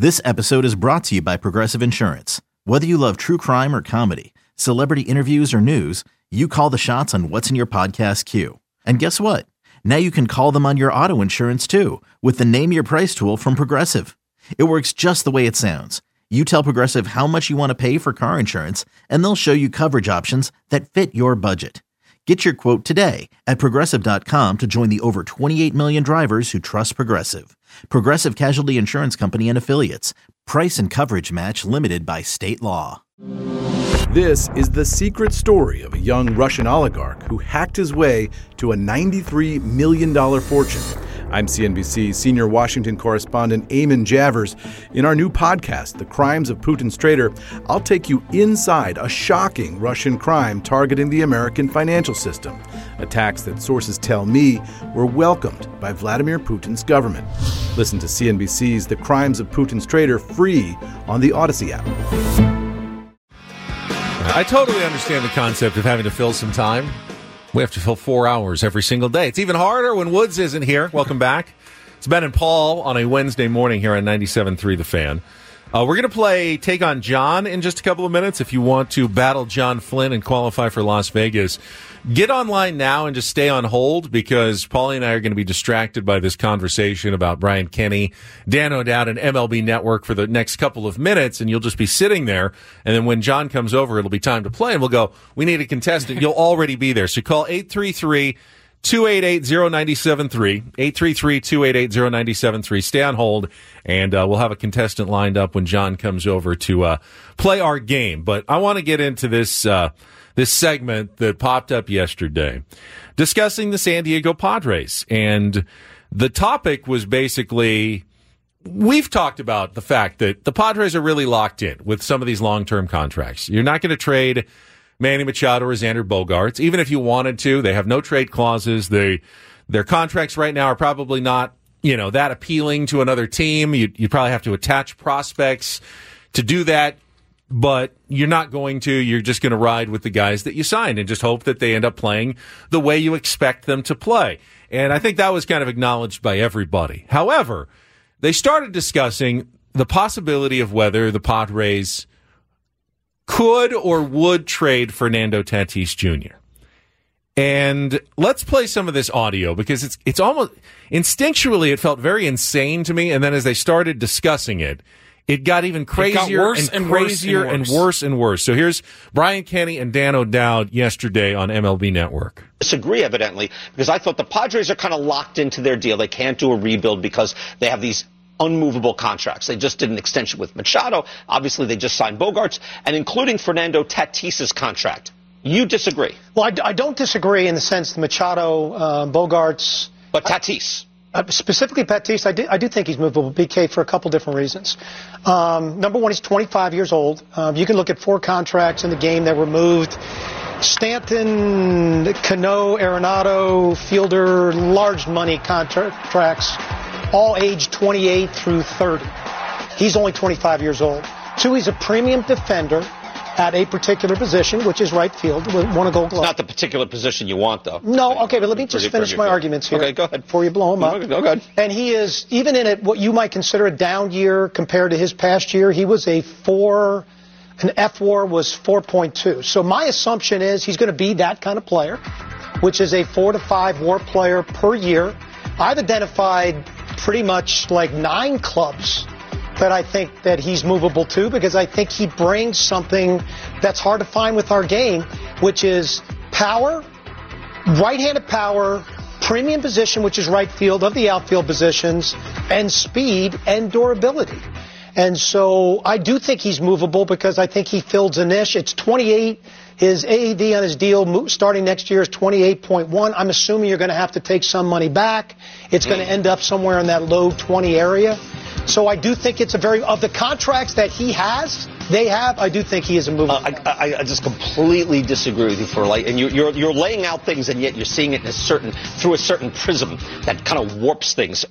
This episode is brought to you by Progressive Insurance. Whether you love true crime or comedy, celebrity interviews or news, you call the shots on what's in your podcast queue. And guess what? Now you can call them on your auto insurance too with the Name Your Price tool from Progressive. It works just the way it sounds. You tell Progressive how much you want to pay for car insurance, and they'll show you coverage options that fit your budget. Get your quote today at Progressive.com to join the over 28 million drivers who trust Progressive. Progressive Casualty Insurance Company and Affiliates. Price and coverage match limited by state law. This is the secret story of a young Russian oligarch who hacked his way to a $93 million fortune. I'm CNBC's senior Washington correspondent Eamon Javers. In our new podcast, The Crimes of Putin's Traitor, I'll take you inside a shocking Russian crime targeting the American financial system. Attacks that sources tell me were welcomed by Vladimir Putin's government. Listen to CNBC's The Crimes of Putin's Traitor free on the Odyssey app. I totally understand the concept of having to fill some time. We have to fill 4 hours every single day. It's even harder when Woods isn't here. Welcome back. It's Ben and Paul on a Wednesday morning here on 97.3 The Fan. We're going to play Take on John in just a couple of minutes. If you want to battle John Flynn and qualify for Las Vegas, get online now and just stay on hold because Paulie and I are going to be distracted by this conversation about Brian Kenny, Dan O'Dowd, and MLB Network for the next couple of minutes, and you'll just be sitting there. And then when John comes over, it'll be time to play, and we'll go, we need a contestant. You'll already be there. So call 833-288-0973, 833-288-0973. Stay on hold, and we'll have a contestant lined up when John comes over to play our game. But I want to get into this this segment that popped up yesterday discussing the San Diego Padres. And the topic was basically, we've talked about the fact that the Padres are really locked in with some of these long-term contracts. You're not going to trade Manny Machado or Xander Bogaerts. Even if you wanted to, they have no trade clauses. Their contracts right now are probably not, that appealing to another team. You'd probably have to attach prospects to do that. But you're not going to. You're just going to ride with the guys that you signed and just hope that they end up playing the way you expect them to play. And I think that was kind of acknowledged by everybody. However, they started discussing the possibility of whether the Padres could or would trade Fernando Tatis Jr. And let's play some of this audio because it's almost instinctually it felt very insane to me. And then as they started discussing it, it got even crazier and crazier and worse and worse. So here's Brian Kenny and Dan O'Dowd yesterday on MLB Network. Disagree, evidently, because I thought the Padres are kind of locked into their deal. They can't do a rebuild because they have these unmovable contracts. They just did an extension with Machado. Obviously, they just signed Bogaerts, and including Fernando Tatis's contract. You disagree? Well, I don't disagree in the sense the Machado, Bogaerts. But Tatis. Specifically Tatis, I do think he's movable, BK, for a couple different reasons. Number one, he's 25 years old. You can look at 4 contracts in the game that were moved. Stanton, Cano, Arenado, Fielder, large money contracts, all aged 28 through 30. He's only 25 years old. 2, he's a premium defender at a particular position, which is right field, won a Gold Glove. It's not the particular position you want, though. No, okay, but let me just finish my arguments here. Okay, go ahead. Before you blow him up. Okay, go ahead. And he is, even in what you might consider a down year compared to his past year, he was an F-WAR was 4.2. So my assumption is he's going to be that kind of player, which is a 4 to 5 WAR player per year. I've identified pretty much like 9 clubs that I think that he's movable to because I think he brings something that's hard to find with our game, which is power, right-handed power, premium position, which is right field of the outfield positions, and speed and durability. And so I do think he's movable because I think he fills a niche. It's 28. His AAV on his deal starting next year is 28.1. I'm assuming you're going to have to take some money back. It's going to end up somewhere in that low 20 area. So I do think it's of the contracts that he has, they have, I do think he is a movable. I just completely disagree with you and you're laying out things, and yet you're seeing it through a certain prism that kind of warps things.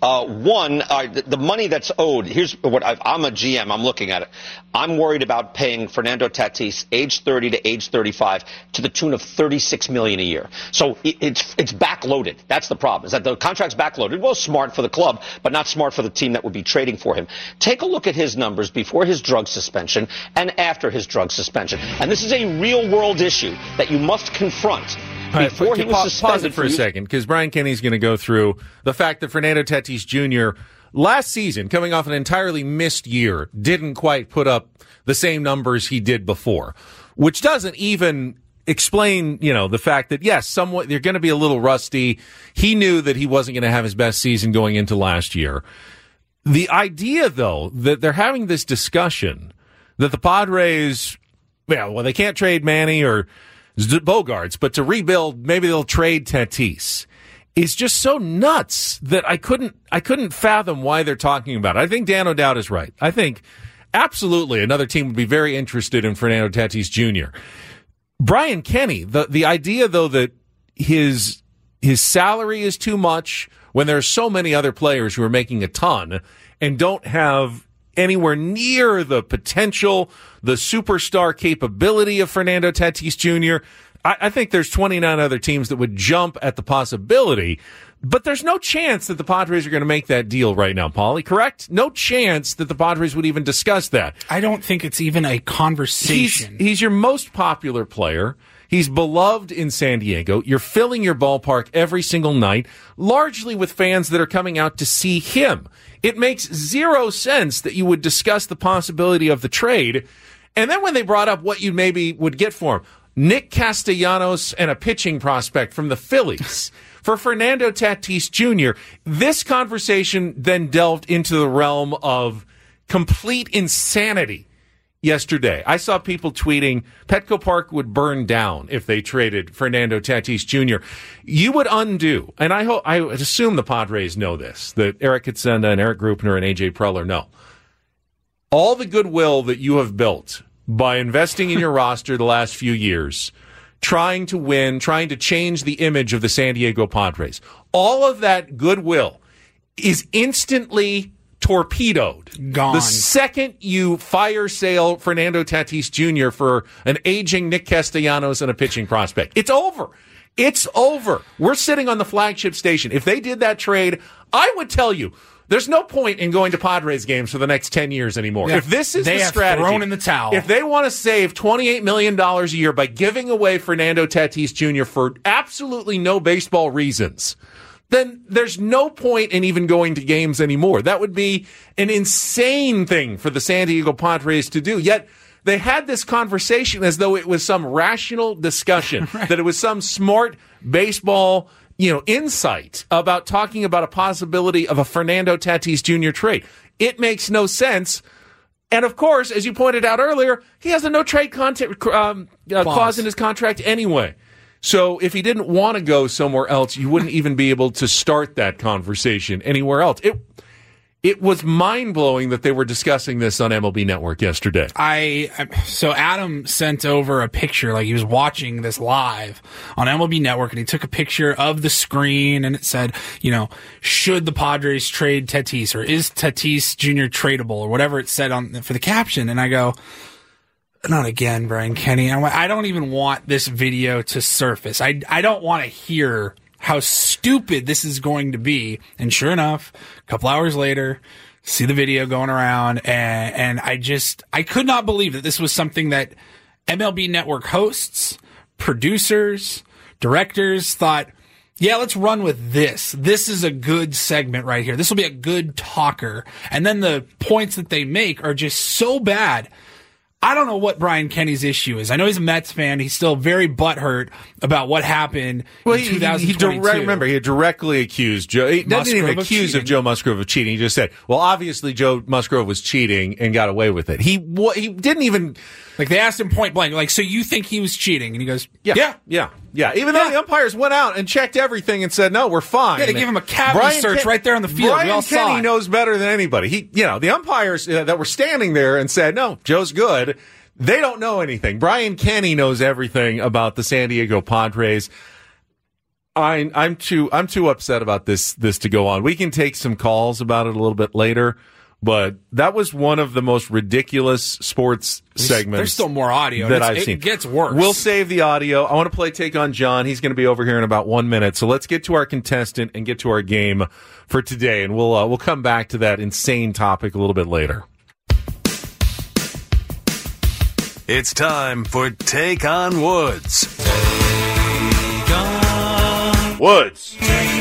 The money that's owed. Here's what I'm a GM. I'm looking at it. I'm worried about paying Fernando Tatis, age 30 to age 35, to the tune of $36 million a year. So it's backloaded. That's the problem. Is that the contract's backloaded? Well, smart for the club, but not smart for the team that would be trading for him. Take a look at his numbers before his drug suspension and after his drug suspension. And this is a real-world issue that you must confront. Before he was suspended. Pause it for a second, because Brian Kenny's going to go through the fact that Fernando Tatis Jr. last season, coming off an entirely missed year, didn't quite put up the same numbers he did before, which doesn't even explain, the fact that, yes, somewhat they're going to be a little rusty. He knew that he wasn't going to have his best season going into last year. The idea, though, that they're having this discussion that the Padres, they can't trade Manny or Bogarts, but to rebuild, maybe they'll trade Tatis, is just so nuts that I couldn't fathom why they're talking about it. I think Dan O'Dowd is right. I think absolutely another team would be very interested in Fernando Tatis Jr. Brian Kenny, the idea, though, that his salary is too much when there are so many other players who are making a ton and don't have anywhere near the potential, the superstar capability of Fernando Tatis Jr. I think there's 29 other teams that would jump at the possibility, but there's no chance that the Padres are going to make that deal right now, Paulie, correct? No chance that the Padres would even discuss that. I don't think it's even a conversation. He's your most popular player. He's beloved in San Diego. You're filling your ballpark every single night, largely with fans that are coming out to see him. It makes zero sense that you would discuss the possibility of the trade. And then when they brought up what you maybe would get for him, Nick Castellanos and a pitching prospect from the Phillies for Fernando Tatis Jr., this conversation then delved into the realm of complete insanity. Yesterday, I saw people tweeting Petco Park would burn down if they traded Fernando Tatis Jr. You would undo, and I would assume the Padres know this, that Eric Katsenda and Eric Grupner and AJ Preller know. All the goodwill that you have built by investing in your roster the last few years, trying to win, trying to change the image of the San Diego Padres, all of that goodwill is instantly torpedoed. Gone. The second you fire sale Fernando Tatis Jr. for an aging Nick Castellanos and a pitching prospect, it's over. It's over. We're sitting on the flagship station. If they did that trade, I would tell you, there's no point in going to Padres games for the next 10 years anymore. Yeah, if this is the strategy, thrown in the towel. If they want to save $28 million a year by giving away Fernando Tatis Jr. for absolutely no baseball reasons, then there's no point in even going to games anymore. That would be an insane thing for the San Diego Padres to do. Yet they had this conversation as though it was some rational discussion, right, that it was some smart baseball, insight about talking about a possibility of a Fernando Tatis Jr. trade. It makes no sense. And of course, as you pointed out earlier, he has a no trade clause in his contract anyway. So if he didn't want to go somewhere else, you wouldn't even be able to start that conversation anywhere else. It was mind-blowing that they were discussing this on MLB Network yesterday. So Adam sent over a picture, like he was watching this live on MLB Network, and he took a picture of the screen, and it said, should the Padres trade Tatis, or is Tatis Jr. tradable, or whatever it said for the caption. And I go, not again, Brian Kenny. I don't even want this video to surface. I don't want to hear how stupid this is going to be. And sure enough, a couple hours later, see the video going around, and I could not believe that this was something that MLB Network hosts, producers, directors thought, yeah, let's run with this. This is a good segment right here. This will be a good talker. And then the points that they make are just so bad. I don't know what Brian Kenny's issue is. I know he's a Mets fan. He's still very butthurt about what happened in 2022. Remember, he had directly accused Joe. He doesn't even accuse of Joe Musgrove of cheating. He just said, well, obviously Joe Musgrove was cheating and got away with it. He didn't even Like, they asked him point blank, like, so you think he was cheating? And he goes, yeah. Even though the umpires went out and checked everything and said, no, we're fine. Yeah, they gave him a cavity search right there on the field. Brian we all saw Kenny it. knows better than anybody. The umpires that were standing there and said, no, Joe's good, they don't know anything. Brian Kenny knows everything about the San Diego Padres. I'm too upset about this to go on. We can take some calls about it a little bit later, but that was one of the most ridiculous sports segments. There's still more audio that I've seen. It gets worse. We'll save the audio. I want to play Take on John. He's going to be over here in about 1 minute. So let's get to our contestant and get to our game for today, and we'll come back to that insane topic a little bit later. It's time for Take on Woods. Woods.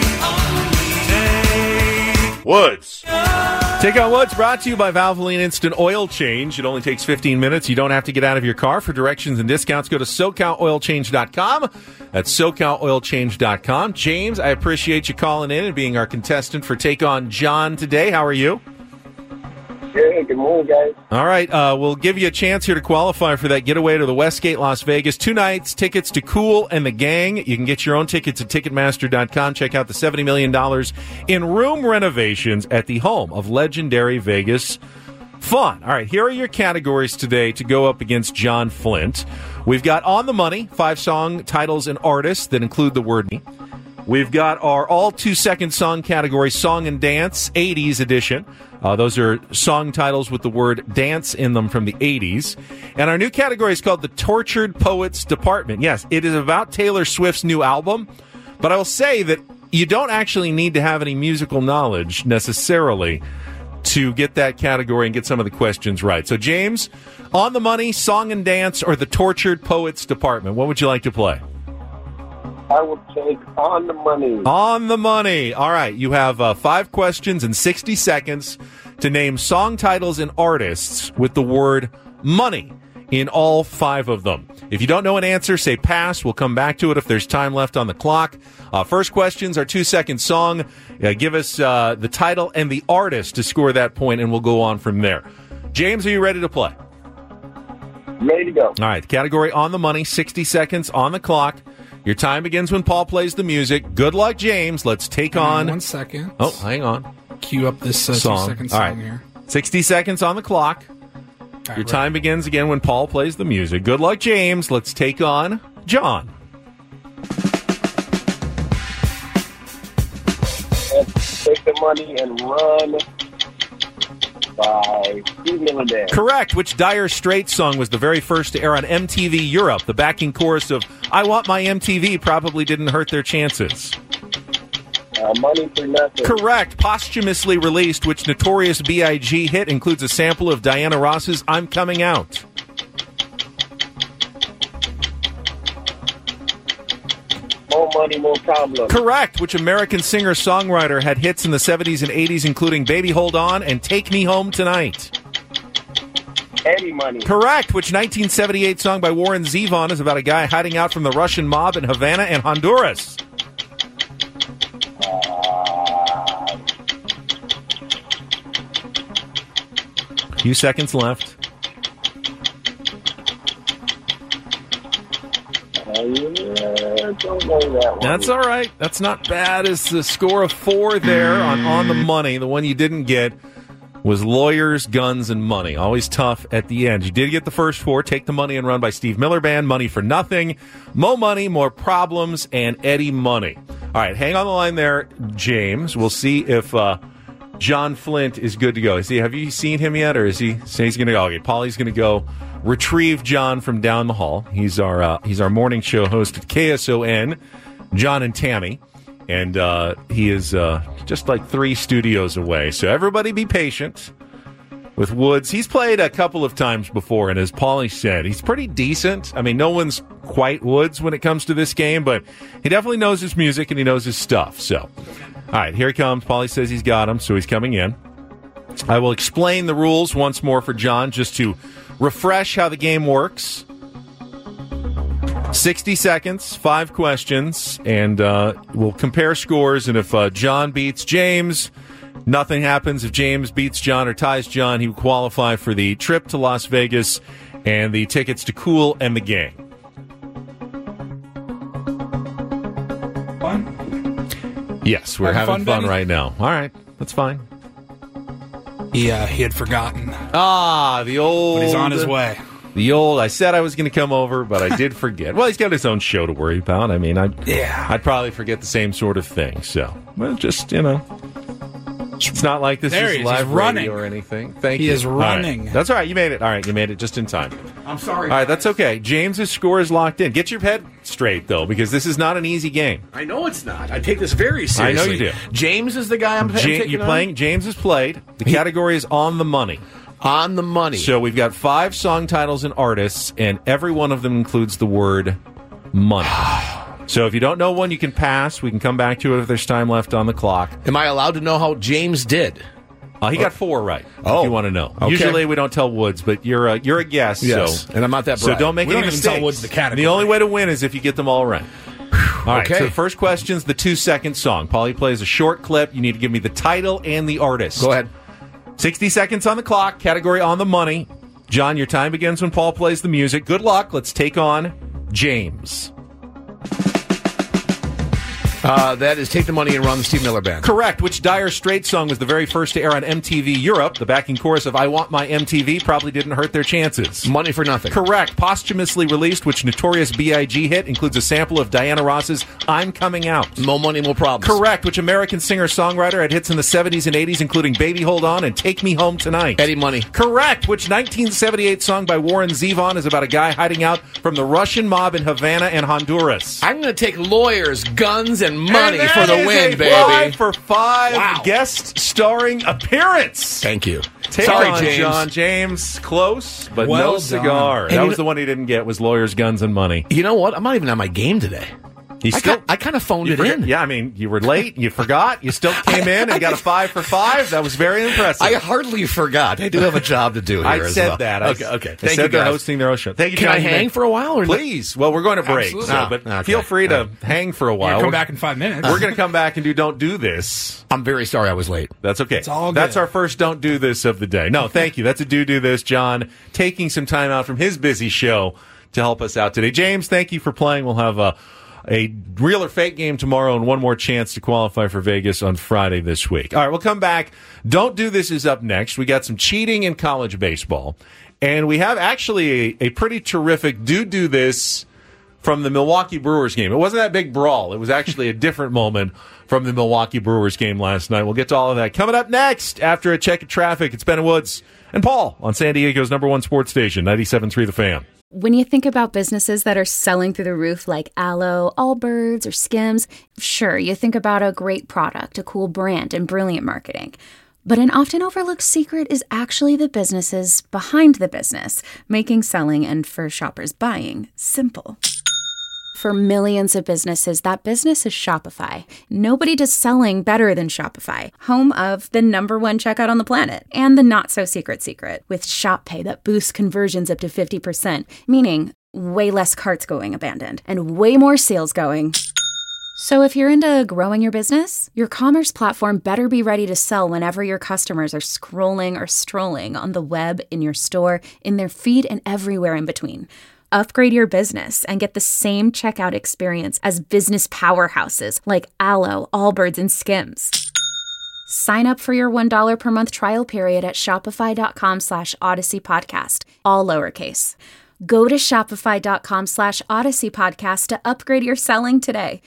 Woods. Take on Woods, brought to you by Valvoline Instant Oil Change. It only takes 15 minutes. You don't have to get out of your car. For directions and discounts, go to SoCalOilChange.com. That's SoCalOilChange.com. James, I appreciate you calling in and being our contestant for Take on John today. How are you? Good morning, guys. All right, we'll give you a chance here to qualify for that getaway to the Westgate, Las Vegas. 2 nights, tickets to Kool and the Gang. You can get your own tickets at Ticketmaster.com. Check out the $70 million in room renovations at the home of legendary Vegas fun. All right, here are your categories today to go up against John Flint. We've got On the Money, 5 song titles and artists that include the word me. We've got our all 2-second song category, Song and Dance, 80s edition. Those are song titles with the word dance in them from the 80s. And our new category is called the Tortured Poets Department. Yes, it is about Taylor Swift's new album, but I will say that you don't actually need to have any musical knowledge necessarily to get that category and get some of the questions right. So, James, On the Money, Song and Dance, or the Tortured Poets Department, what would you like to play? I will take On the Money. On the Money. All right. You have 5 questions and 60 seconds to name song titles and artists with the word money in all 5 of them. If you don't know an answer, say pass. We'll come back to it if there's time left on the clock. First questions are 2-second song. Give us the title and the artist to score that point, and we'll go on from there. James, are you ready to play? Ready to go. All right. Category On the Money, 60 seconds on the clock. Your time begins when Paul plays the music. Good luck, James. Let's take on... 1 second. Oh, hang on. Cue up this song. 2-second song All right. here. 60 seconds on the clock. Right, Your time begins again when Paul plays the music. Good luck, James. Let's take on John. Let's take the money and run by Steve Miller Band. Correct. Which Dire Straits song was the very first to air on MTV Europe? The backing chorus of I Want My MTV probably didn't hurt their chances. Money for Nothing. Correct. Posthumously released, which Notorious B.I.G. hit includes a sample of Diana Ross's I'm Coming Out. More Money, More Problems. Correct. Which American singer-songwriter had hits in the 70s and 80s, including Baby Hold On and Take Me Home Tonight? Eddie Money. Correct. Which 1978 song by Warren Zevon is about a guy hiding out from the Russian mob in Havana and Honduras? A few seconds left. Don't know that one. That's all right. That's not bad. It's the score of 4 there on the Money. The one you didn't get was Lawyers, Guns, and Money. Always tough at the end. You did get the first 4. Take the Money and Run by Steve Miller Band. Money for Nothing. Mo Money, More Problems, and Eddie Money. All right, hang on the line there, James. We'll see if John Flint is good to go. Have you seen him yet, or is he saying he's going to go? Okay, Paulie's going to go retrieve John from down the hall. He's our morning show host at KSON, John and Tammy, and he is just like 3 studios away. So everybody be patient with Woods. He's played a couple of times before, and as Paulie said, he's pretty decent. I mean, no one's quite Woods when it comes to this game, but he definitely knows his music and he knows his stuff. So, all right, here he comes. Paulie says he's got him, so he's coming in. I will explain the rules once more for John just to refresh how the game works. 60 seconds, 5 questions, and we'll compare scores. And if John beats James, nothing happens. If James beats John or ties John, he will qualify for the trip to Las Vegas and the tickets to Kool and the Gang. Fun? Yes, we're having fun right now. All right, that's fine. He had forgotten. The old... But he's on his way. I said I was going to come over, but I did forget. Well, he's got his own show to worry about. I mean, I'd probably forget the same sort of thing. So, well, just, it's not like this is live radio or anything. Thank you. He is running. All right. That's all right. You made it. All right, you made it just in time. I'm sorry. All right, that's okay. James's score is locked in. Get your head straight, though, because this is not an easy game. I know it's not. I take this very seriously. I know you do. James is the guy I'm taking You're playing. James has played. The category is on the money. On the money. So we've got 5 song titles and artists, and every one of them includes the word money. So if you don't know one, you can pass. We can come back to it if there's time left on the clock. Am I allowed to know how James did? He got 4 right. If you want to know. Okay. Usually we don't tell Woods, but you're a guest. Yes, so, and I'm not that bright. So don't make we any don't even mistakes. tell Woods the category. The only way to win is if you get them all right. All right, Okay. so the first question's the 2-second song. Paulie plays a short clip. You need to give me the title and the artist. Go ahead. 60 seconds on the clock. Category on the money. John, your time begins when Paul plays the music. Good luck. Let's take on James. That is Take the Money and Run, the Steve Miller Band. Correct. Which Dire Straits song was the very first to air on MTV Europe? The backing chorus of I Want My MTV probably didn't hurt their chances. Money for Nothing. Correct. Posthumously released, which Notorious B.I.G. hit, includes a sample of Diana Ross's I'm Coming Out. More Money, More Problems. Correct. Which American singer-songwriter had hits in the 70s and 80s, including Baby Hold On and Take Me Home Tonight? Eddie Money. Correct. Which 1978 song by Warren Zevon is about a guy hiding out from the Russian mob in Havana and Honduras? I'm going to take Lawyers, Guns, and Money And for the that win, is a baby. 5 for 5 Wow. guest starring appearance. Thank you. Take Sorry, on James. John James. Close, but Well no done. cigar. And That you was the one he didn't get, was Lawyers, Guns, and Money. You know what? I'm not even on my game today. I kind of phoned it in. Yeah, I mean, you were late, you forgot, you still came in and got a 5 for 5. That was very impressive. I hardly forgot. I do have a job to do here I as said well. that. Okay. I Thank said you, they're guys. hosting their own show. Thank you, Can John. I hang for a while? Or Please. Well, we're going to break, Absolutely. but Okay. feel free to hang for a while. Come back in 5 minutes. We're going to come back and do Don't Do This. I'm very sorry I was late. That's okay. It's all That's good. our first Don't Do This of the day. No, thank you. That's a Do This. John taking some time out from his busy show to help us out today. James, thank you for playing. We'll have a real or fake game tomorrow and one more chance to qualify for Vegas on Friday this week. All right, we'll come back. Don't Do This is up next. We got some cheating in college baseball. And we have actually a pretty terrific Do This from the Milwaukee Brewers game. It wasn't that big brawl. It was actually a different moment from the Milwaukee Brewers game last night. We'll get to all of that coming up next after a check of traffic. It's Ben Woods and Paul on San Diego's #1 sports station, 97.3 The Fan. When you think about businesses that are selling through the roof like Aloe, Allbirds, or Skims, sure, you think about a great product, a cool brand, and brilliant marketing. But an often overlooked secret is actually the businesses behind the business, making selling and, for shoppers, buying simple. For millions of businesses, that business is Shopify. Nobody does selling better than Shopify, home of the #1 checkout on the planet, and the not-so-secret secret, with Shop Pay that boosts conversions up to 50%, meaning way less carts going abandoned, and way more sales going. So if you're into growing your business, your commerce platform better be ready to sell whenever your customers are scrolling or strolling on the web, in your store, in their feed, and everywhere in between. Upgrade your business and get the same checkout experience as business powerhouses like Aloe, Allbirds, and Skims. Sign up for your $1 per month trial period at shopify.com/Odyssey Podcast, all lowercase. Go to shopify.com/Odyssey Podcast to upgrade your selling today.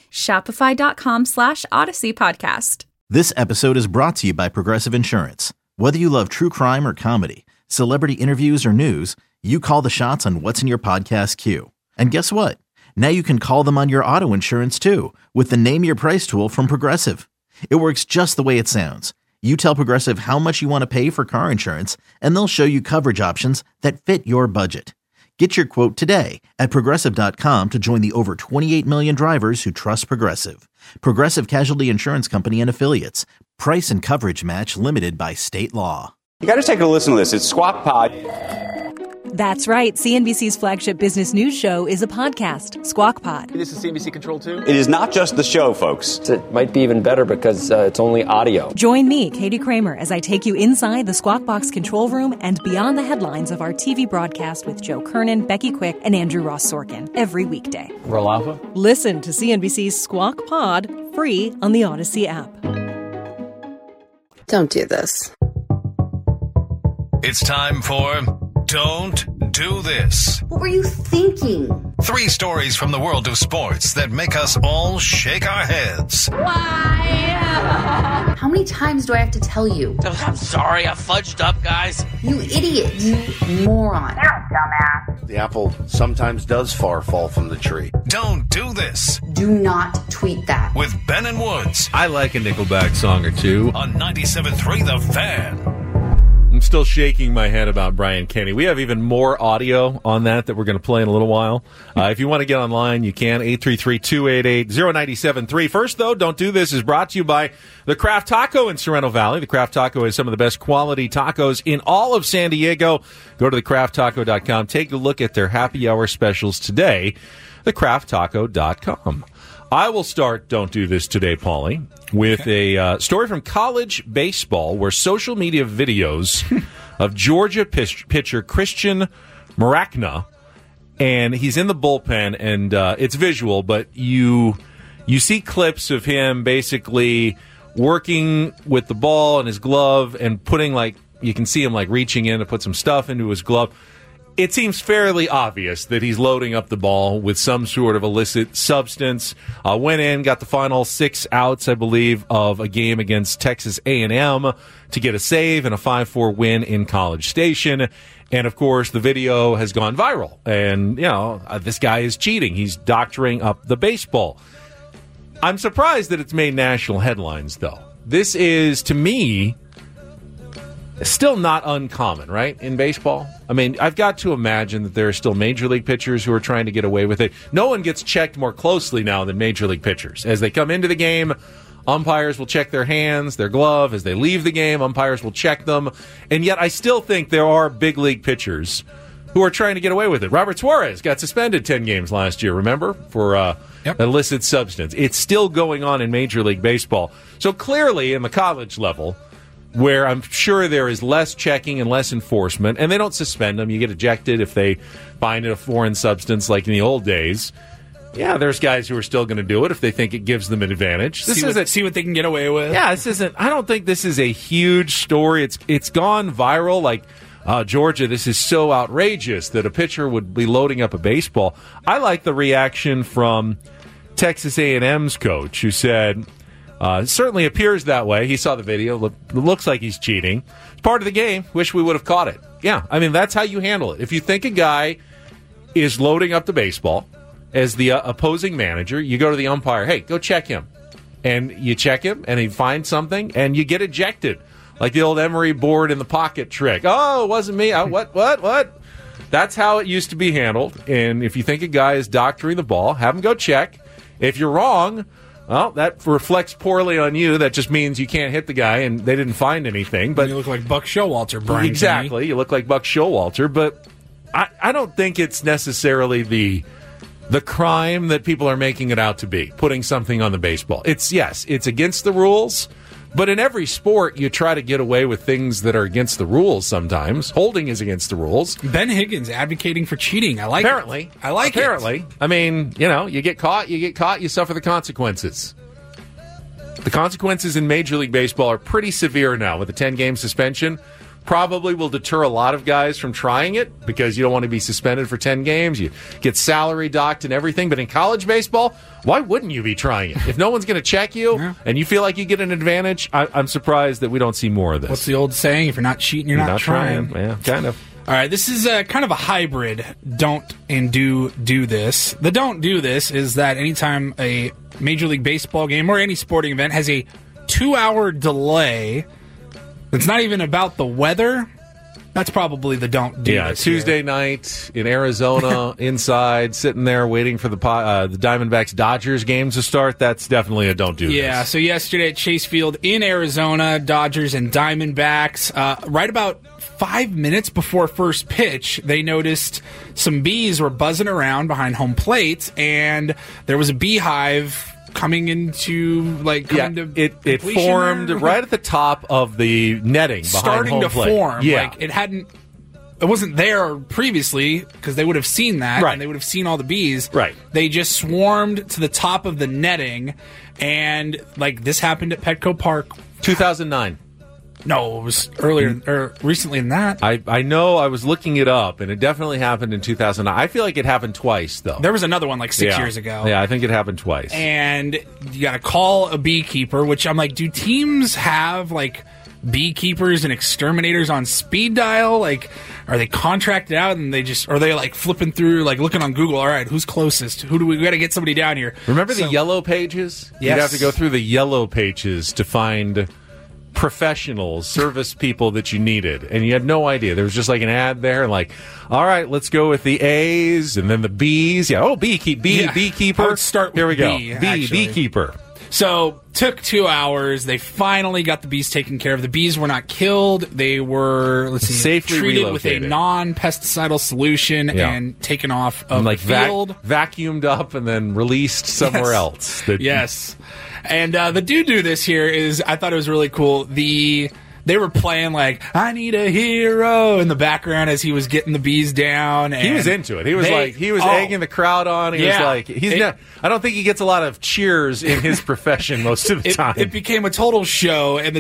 Shopify.com/Odyssey Podcast. This episode is brought to you by Progressive Insurance. Whether you love true crime or comedy, celebrity interviews or news, you call the shots on what's in your podcast queue. And guess what? Now you can call them on your auto insurance too with the Name Your Price tool from Progressive. It works just the way it sounds. You tell Progressive how much you want to pay for car insurance, and they'll show you coverage options that fit your budget. Get your quote today at Progressive.com to join the over 28 million drivers who trust Progressive. Progressive Casualty Insurance Company and Affiliates. Price and coverage match limited by state law. You got to take a listen to this. It's Squawk Pod. That's right. CNBC's flagship business news show is a podcast, Squawk Pod. This is CNBC Control 2? It is not just the show, folks. It might be even better because it's only audio. Join me, Katie Kramer, as I take you inside the Squawk Box control room and beyond the headlines of our TV broadcast with Joe Kernan, Becky Quick, and Andrew Ross Sorkin every weekday. Roll Alpha? Listen to CNBC's Squawk Pod free on the Odyssey app. Don't do this. It's time for Don't Do This. What were you thinking? 3 stories from the world of sports that make us all shake our heads. Why? How many times do I have to tell you? I'm sorry, I fudged up, guys. You idiot. You moron. You're a dumbass. The apple sometimes does fall from the tree. Don't do this. Do not tweet that. With Ben and Woods. I like a Nickelback song or two. On 97.3 The Fan. I'm still shaking my head about Brian Kenny. We have even more audio on that we're going to play in a little while. If you want to get online, you can. 833-288-0973. First, though, Don't Do This is brought to you by the Craft Taco in Sorrento Valley. The Craft Taco has some of the best quality tacos in all of San Diego. Go to thecrafttaco.com. Take a look at their happy hour specials today. Thecrafttaco.com. I will start Don't Do This today, Paulie, with a story from college baseball where social media videos of Georgia pitcher Christian Maracna, and he's in the bullpen, and it's visual, but you see clips of him basically working with the ball and his glove and putting, you can see him reaching in to put some stuff into his glove. It seems fairly obvious that he's loading up the ball with some sort of illicit substance. Went in, got the final 6 outs, I believe, of a game against Texas A&M to get a save and a 5-4 win in College Station. And, of course, the video has gone viral. And, this guy is cheating. He's doctoring up the baseball. I'm surprised that it's made national headlines, though. This is, to me, still not uncommon, right, in baseball? I mean, I've got to imagine that there are still Major League pitchers who are trying to get away with it. No one gets checked more closely now than Major League pitchers. As they come into the game, umpires will check their hands, their glove. As they leave the game, umpires will check them. And yet I still think there are big league pitchers who are trying to get away with it. Robert Suarez got suspended 10 games last year, remember, for illicit substance. It's still going on in Major League Baseball. So clearly, in the college level, where I'm sure there is less checking and less enforcement, and they don't suspend them. You get ejected if they find a foreign substance like in the old days. Yeah, there's guys who are still going to do it if they think it gives them an advantage. See what they can get away with. Yeah, I don't think this is a huge story. It's gone viral. Georgia, this is so outrageous that a pitcher would be loading up a baseball. I like the reaction from Texas A&M's coach who said, it certainly appears that way. He saw the video. Looks like he's cheating. It's part of the game. Wish we would have caught it. Yeah, I mean, that's how you handle it. If you think a guy is loading up the baseball as the opposing manager, you go to the umpire, hey, go check him. And you check him, and he finds something, and you get ejected. Like the old Emery board in the pocket trick. Oh, it wasn't me. What? That's how it used to be handled. And if you think a guy is doctoring the ball, have him go check. If you're wrong, well, that reflects poorly on you. That just means you can't hit the guy, and they didn't find anything. But you look like Buck Showalter, Brian. Exactly. You look like Buck Showalter. But I don't think it's necessarily the crime that people are making it out to be, putting something on the baseball. It's against the rules. But in every sport, you try to get away with things that are against the rules sometimes. Holding is against the rules. Ben Higgins advocating for cheating. I like it. Apparently. I mean, you get caught, you suffer the consequences. The consequences in Major League Baseball are pretty severe now with a 10-game suspension. Probably will deter a lot of guys from trying it because you don't want to be suspended for 10 games. You get salary docked and everything. But in college baseball, why wouldn't you be trying it? If no one's going to check you and you feel like you get an advantage, I'm surprised that we don't see more of this. What's the old saying? If you're not cheating, you're not trying. Yeah, kind of. All right, this is kind of a hybrid don't and do this. The don't do this is that anytime a Major League Baseball game or any sporting event has a 2-hour delay, it's not even about the weather. That's probably the don't do this Tuesday here. night in Arizona, inside, sitting there waiting for the Diamondbacks-Dodgers games to start. That's definitely a don't do this. Yeah, so yesterday at Chase Field in Arizona, Dodgers and Diamondbacks, right about 5 minutes before first pitch, they noticed some bees were buzzing around behind home plate, and there was a beehive coming into it formed right at the top of the netting behind starting home to plate. form. Yeah. Like it wasn't there previously because they would have seen that and they would have seen all the bees. Right. They just swarmed to the top of the netting, and this happened at Petco Park. 2009. No, it was earlier or recently than that. I know. I was looking it up, and it definitely happened in 2009. I feel like it happened twice, though. There was another one 6 years ago. Yeah, I think it happened twice. And you got to call a beekeeper, which I'm like, do teams have beekeepers and exterminators on speed dial? Are they contracted out and are they flipping through, looking on Google? All right, who's closest? We got to get somebody down here. Remember the yellow pages? Yes. You'd have to go through the yellow pages to find professionals, service people that you needed, and you had no idea. There was just an ad there, and all right, let's go with the A's and then the B's. Yeah, beekeeper. Let's start with Here we go. actually. Beekeeper. So, took 2 hours. They finally got the bees taken care of. The bees were not killed. They were, safely treated relocated with a non-pesticidal solution and taken off of the field. Vacuumed up and then released somewhere else. Yes. And the do this here is, I thought it was really cool. They were playing I need a hero in the background as he was getting the bees down. And he was into it. He was egging the crowd on. He was I don't think he gets a lot of cheers in his profession most of the time. It became a total show, and the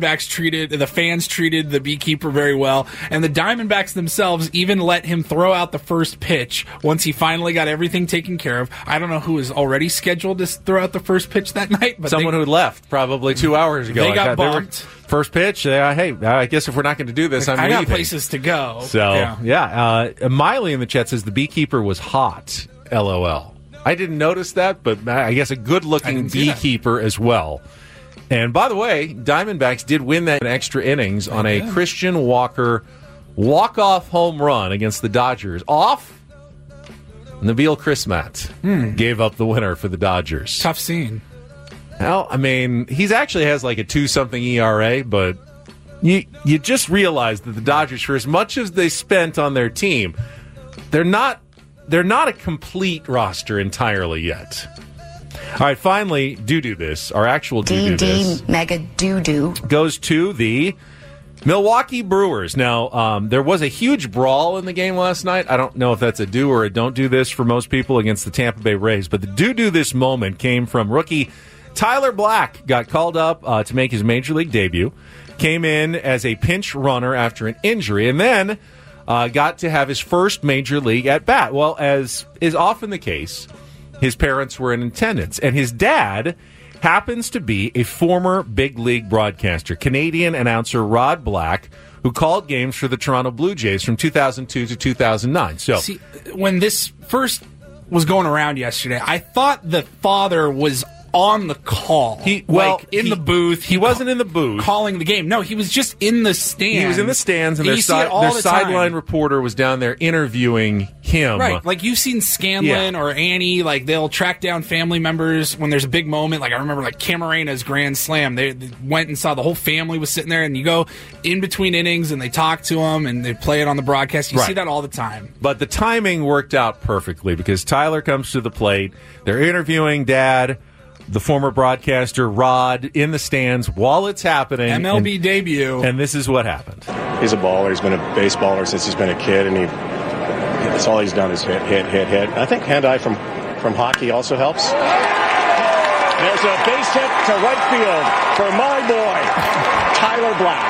fans treated the beekeeper very well. And the Diamondbacks themselves even let him throw out the first pitch once he finally got everything taken care of. I don't know who was already scheduled to throw out the first pitch that night, but someone who had left probably 2 hours ago. They got bumped. First pitch, hey, I guess if we're not going to do this, I'm leaving. I got places to go. So, Miley in the chat says the beekeeper was hot, LOL. I didn't notice that, but I guess a good-looking beekeeper as well. And by the way, Diamondbacks did win that extra innings on a Christian Walker walk-off home run against the Dodgers. Off, Nabil Crismat gave up the winner for the Dodgers. Tough scene. Well, he actually has a 2-something ERA, but you just realize that the Dodgers, for as much as they spent on their team, they're not a complete roster entirely yet. All right, finally, do this. Our actual do this. Mega do goes to the Milwaukee Brewers. Now, there was a huge brawl in the game last night. I don't know if that's a do or a don't do this for most people against the Tampa Bay Rays, but the do this moment came from rookie Tyler Black. Got called up to make his major league debut. Came in as a pinch runner after an injury, and then got to have his first major league at bat. Well, as is often the case, his parents were in attendance, and his dad happens to be a former big league broadcaster, Canadian announcer Rod Black, who called games for the Toronto Blue Jays from 2002 to 2009. So, see, when this first was going around yesterday, I thought the father was on the call. In the booth. He wasn't in the booth calling the game. No, he was just in the stands. He was in the stands, and their sideline reporter was down there interviewing him. Right. You've seen Scanlon or Annie, they'll track down family members when there's a big moment. I remember Camarena's Grand Slam. They went and saw the whole family was sitting there, and you go in between innings and they talk to them and they play it on the broadcast. You see that all the time. But the timing worked out perfectly because Tyler comes to the plate. They're interviewing Dad, the former broadcaster Rod, in the stands while it's happening. MLB debut. And this is what happened. He's a baller. He's been a baseballer since he's been a kid, and that's all he's done is hit. I think hand-eye from hockey also helps. There's a base hit to right field for my boy, Tyler Black.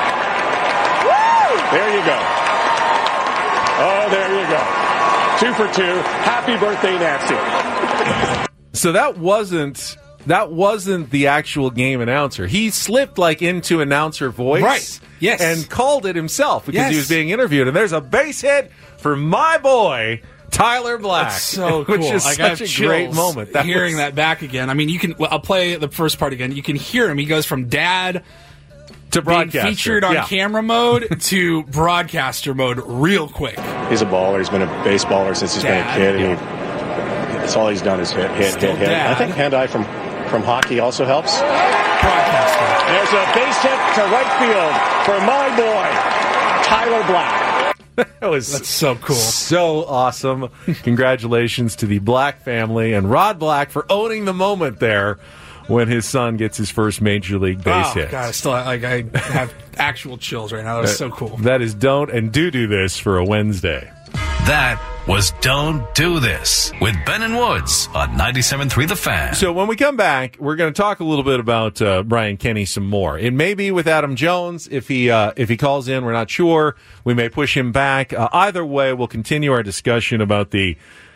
There you go. Oh, there you go. 2 for 2. Happy birthday, Nancy. So that wasn't the actual game announcer. He slipped into announcer voice, right? Yes, and called it himself because he was being interviewed. And there's a base hit for my boy Tyler Black. That's so cool. Which is such a great moment. That back again. I'll play the first part again. You can hear him. He goes from Dad to broadcaster. Being featured on camera mode to broadcaster mode real quick. He's a baller. He's been a baseballer since he's been a kid, and that's all he's done is hit. I think hand-eye from hockey also helps. Broadcaster. There's a base hit to right field for my boy, Tyler Black. That's so cool. So awesome. Congratulations to the Black family and Rod Black for owning the moment there when his son gets his first Major League base hit. God, I have actual chills right now. That was so cool. That is Don't and Do This for a Wednesday. That was Don't Do This with Ben and Woods on 97.3 The Fan. So when we come back, we're going to talk a little bit about Brian Kenny some more. It may be with Adam Jones if he calls in. We're not sure. We may push him back. Either way, we'll continue our discussion about the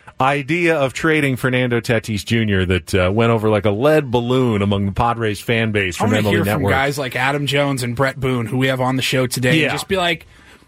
idea of trading Fernando Tatis Jr. that went over like a lead balloon among the Padres fan base from MLB Network. I want to hear from guys like Adam Jones and Brett Boone, who we have on the show today, and just be like,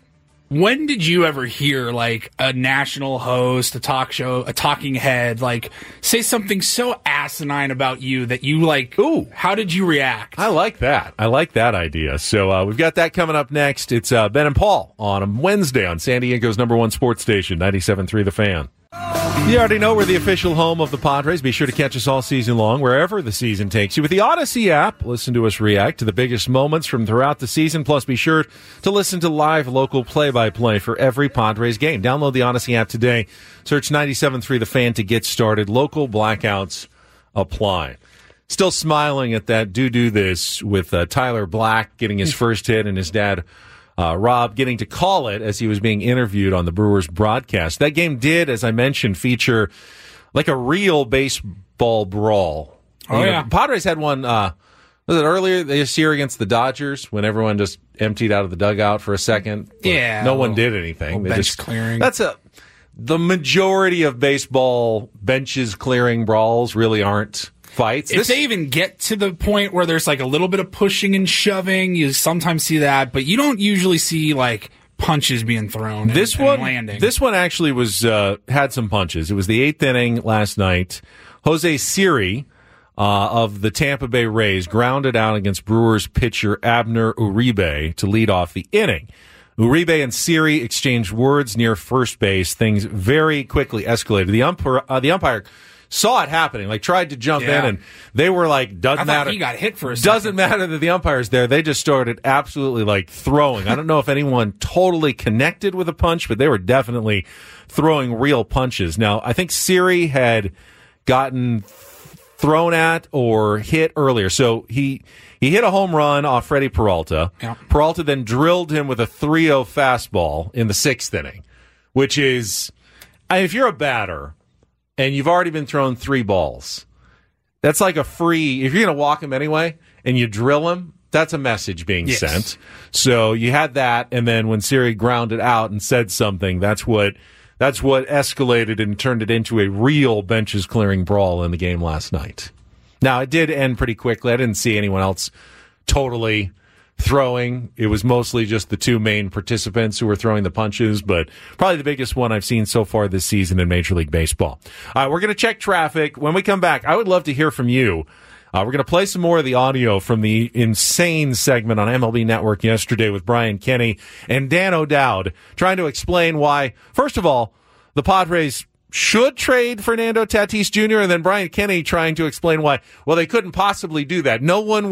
when did you ever hear like a national host, a talk show, a talking head, like say something so asinine about you that you like, ooh, how did you react? I like that. I like that idea. So we've got that coming up next. It's Ben and Paul on a Wednesday on San Diego's #1 sports station, 97.3 The Fan. You already know we're the official home of the Padres. Be sure to catch us all season long, wherever the season takes you. With the Odyssey app, listen to us react to the biggest moments from throughout the season. Plus, be sure to listen to live local play-by-play for every Padres game. Download the Odyssey app today. Search 97.3 The Fan to get started. Local blackouts apply. Still smiling at that do this with Tyler Black getting his first hit and his dad Rob getting to call it as he was being interviewed on the Brewers broadcast. That game did, as I mentioned, feature like a real baseball brawl. Oh, yeah. Padres had one, was it earlier this year against the Dodgers when everyone just emptied out of the dugout for a second? Yeah. No one did anything. They bench just clearing. The majority of baseball benches clearing brawls really aren't fights. If they even get to the point where there's like a little bit of pushing and shoving, you sometimes see that, but you don't usually see like punches being thrown and landing. This one actually was had some punches. It was the 8th inning last night. Jose Siri of the Tampa Bay Rays grounded out against Brewers pitcher Abner Uribe to lead off the inning. Uribe and Siri exchanged words near first base. Things very quickly escalated. The umpire saw it happening, like tried to jump in, and they were like, doesn't matter. He got hit for a second. Doesn't matter that the umpire's there. They just started absolutely like throwing. I don't know if anyone totally connected with a punch, but they were definitely throwing real punches. Now, I think Siri had gotten thrown at or hit earlier. So he hit a home run off Freddie Peralta. Yeah. Peralta then drilled him with a 3-0 fastball in the 6th inning, which is, if you're a batter and you've already been thrown 3 balls, that's like a free, if you're going to walk him anyway and you drill him, that's a message being sent. So you had that, and then when Siri grounded out and said something, that's what escalated and turned it into a real benches clearing brawl in the game last night. Now, it did end pretty quickly. I didn't see anyone else totally throwing. It was mostly just the 2 main participants who were throwing the punches, but probably the biggest one I've seen so far this season in Major League Baseball. All right, we're going to check traffic. When we come back, I would love to hear from you. We're going to play some more of the audio from the insane segment on MLB Network yesterday with Brian Kenny and Dan O'Dowd trying to explain why, first of all, the Padres should trade Fernando Tatis Jr., and then Brian Kenny trying to explain why, well, they couldn't possibly do that. No one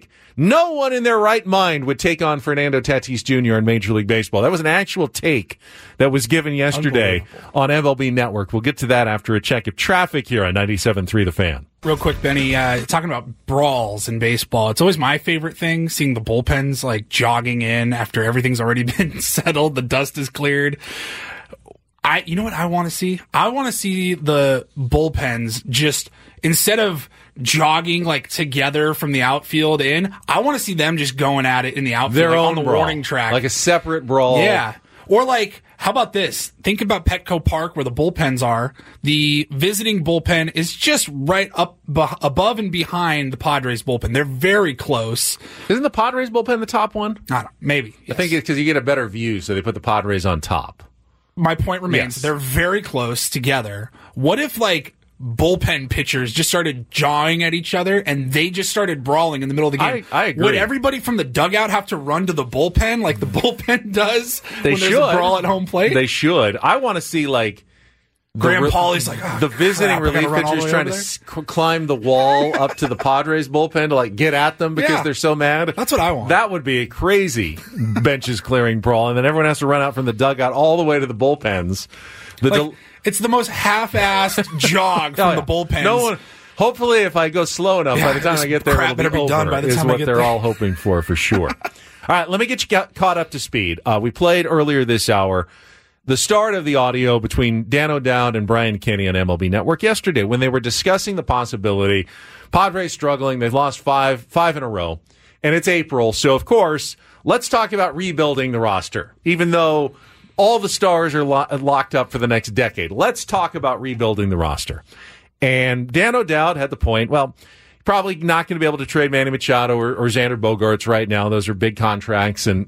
in their right mind would take on Fernando Tatis Jr. in Major League Baseball. That was an actual take that was given yesterday on MLB Network. We'll get to that after a check of traffic here on 97.3 The Fan. Real quick, Benny, talking about brawls in baseball, it's always my favorite thing, seeing the bullpens like jogging in after everything's already been settled, the dust is cleared. You know what I want to see? I want to see the bullpens just, instead of jogging like together from the outfield in, I want to see them just going at it in the outfield, their own on the brawl. warning track. Like a separate brawl. Yeah. Or like, how about this? Think about Petco Park where the bullpens are. The visiting bullpen is just right up above and behind the Padres bullpen. They're very close. Isn't the Padres bullpen the top one? I don't know. Maybe. Yes. I think it's because you get a better view, so they put the Padres on top. My point remains, they're very close together. What if, like, bullpen pitchers just started jawing at each other, and they just started brawling in the middle of the game. I agree. Would everybody from the dugout have to run to the bullpen like the bullpen does when there's a brawl at home plate? They should. I want to see, like, Graham Pauley's like, the visiting relief pitchers trying to climb the wall up to the Padres bullpen to, like, get at them because they're so mad. That's what I want. That would be a crazy benches clearing brawl, and then everyone has to run out from the dugout all the way to the bullpens. It's the most half-assed jog from the bullpens. No one. Hopefully, if I go slow enough, by the time I get there, it'll be over, done by the time is I get what they're there. all hoping for sure. All right, let me get you caught up to speed. We played earlier this hour the start of the audio between Dan O'Dowd and Brian Kenny on MLB Network yesterday when they were discussing the possibility. Padres struggling. They've lost five in a row, and it's April. So, of course, let's talk about rebuilding the roster, even though all the stars are locked up for the next decade. Let's talk about rebuilding the roster. And Dan O'Dowd had the point, well, probably not going to be able to trade Manny Machado or Xander Bogaerts right now. Those are big contracts and,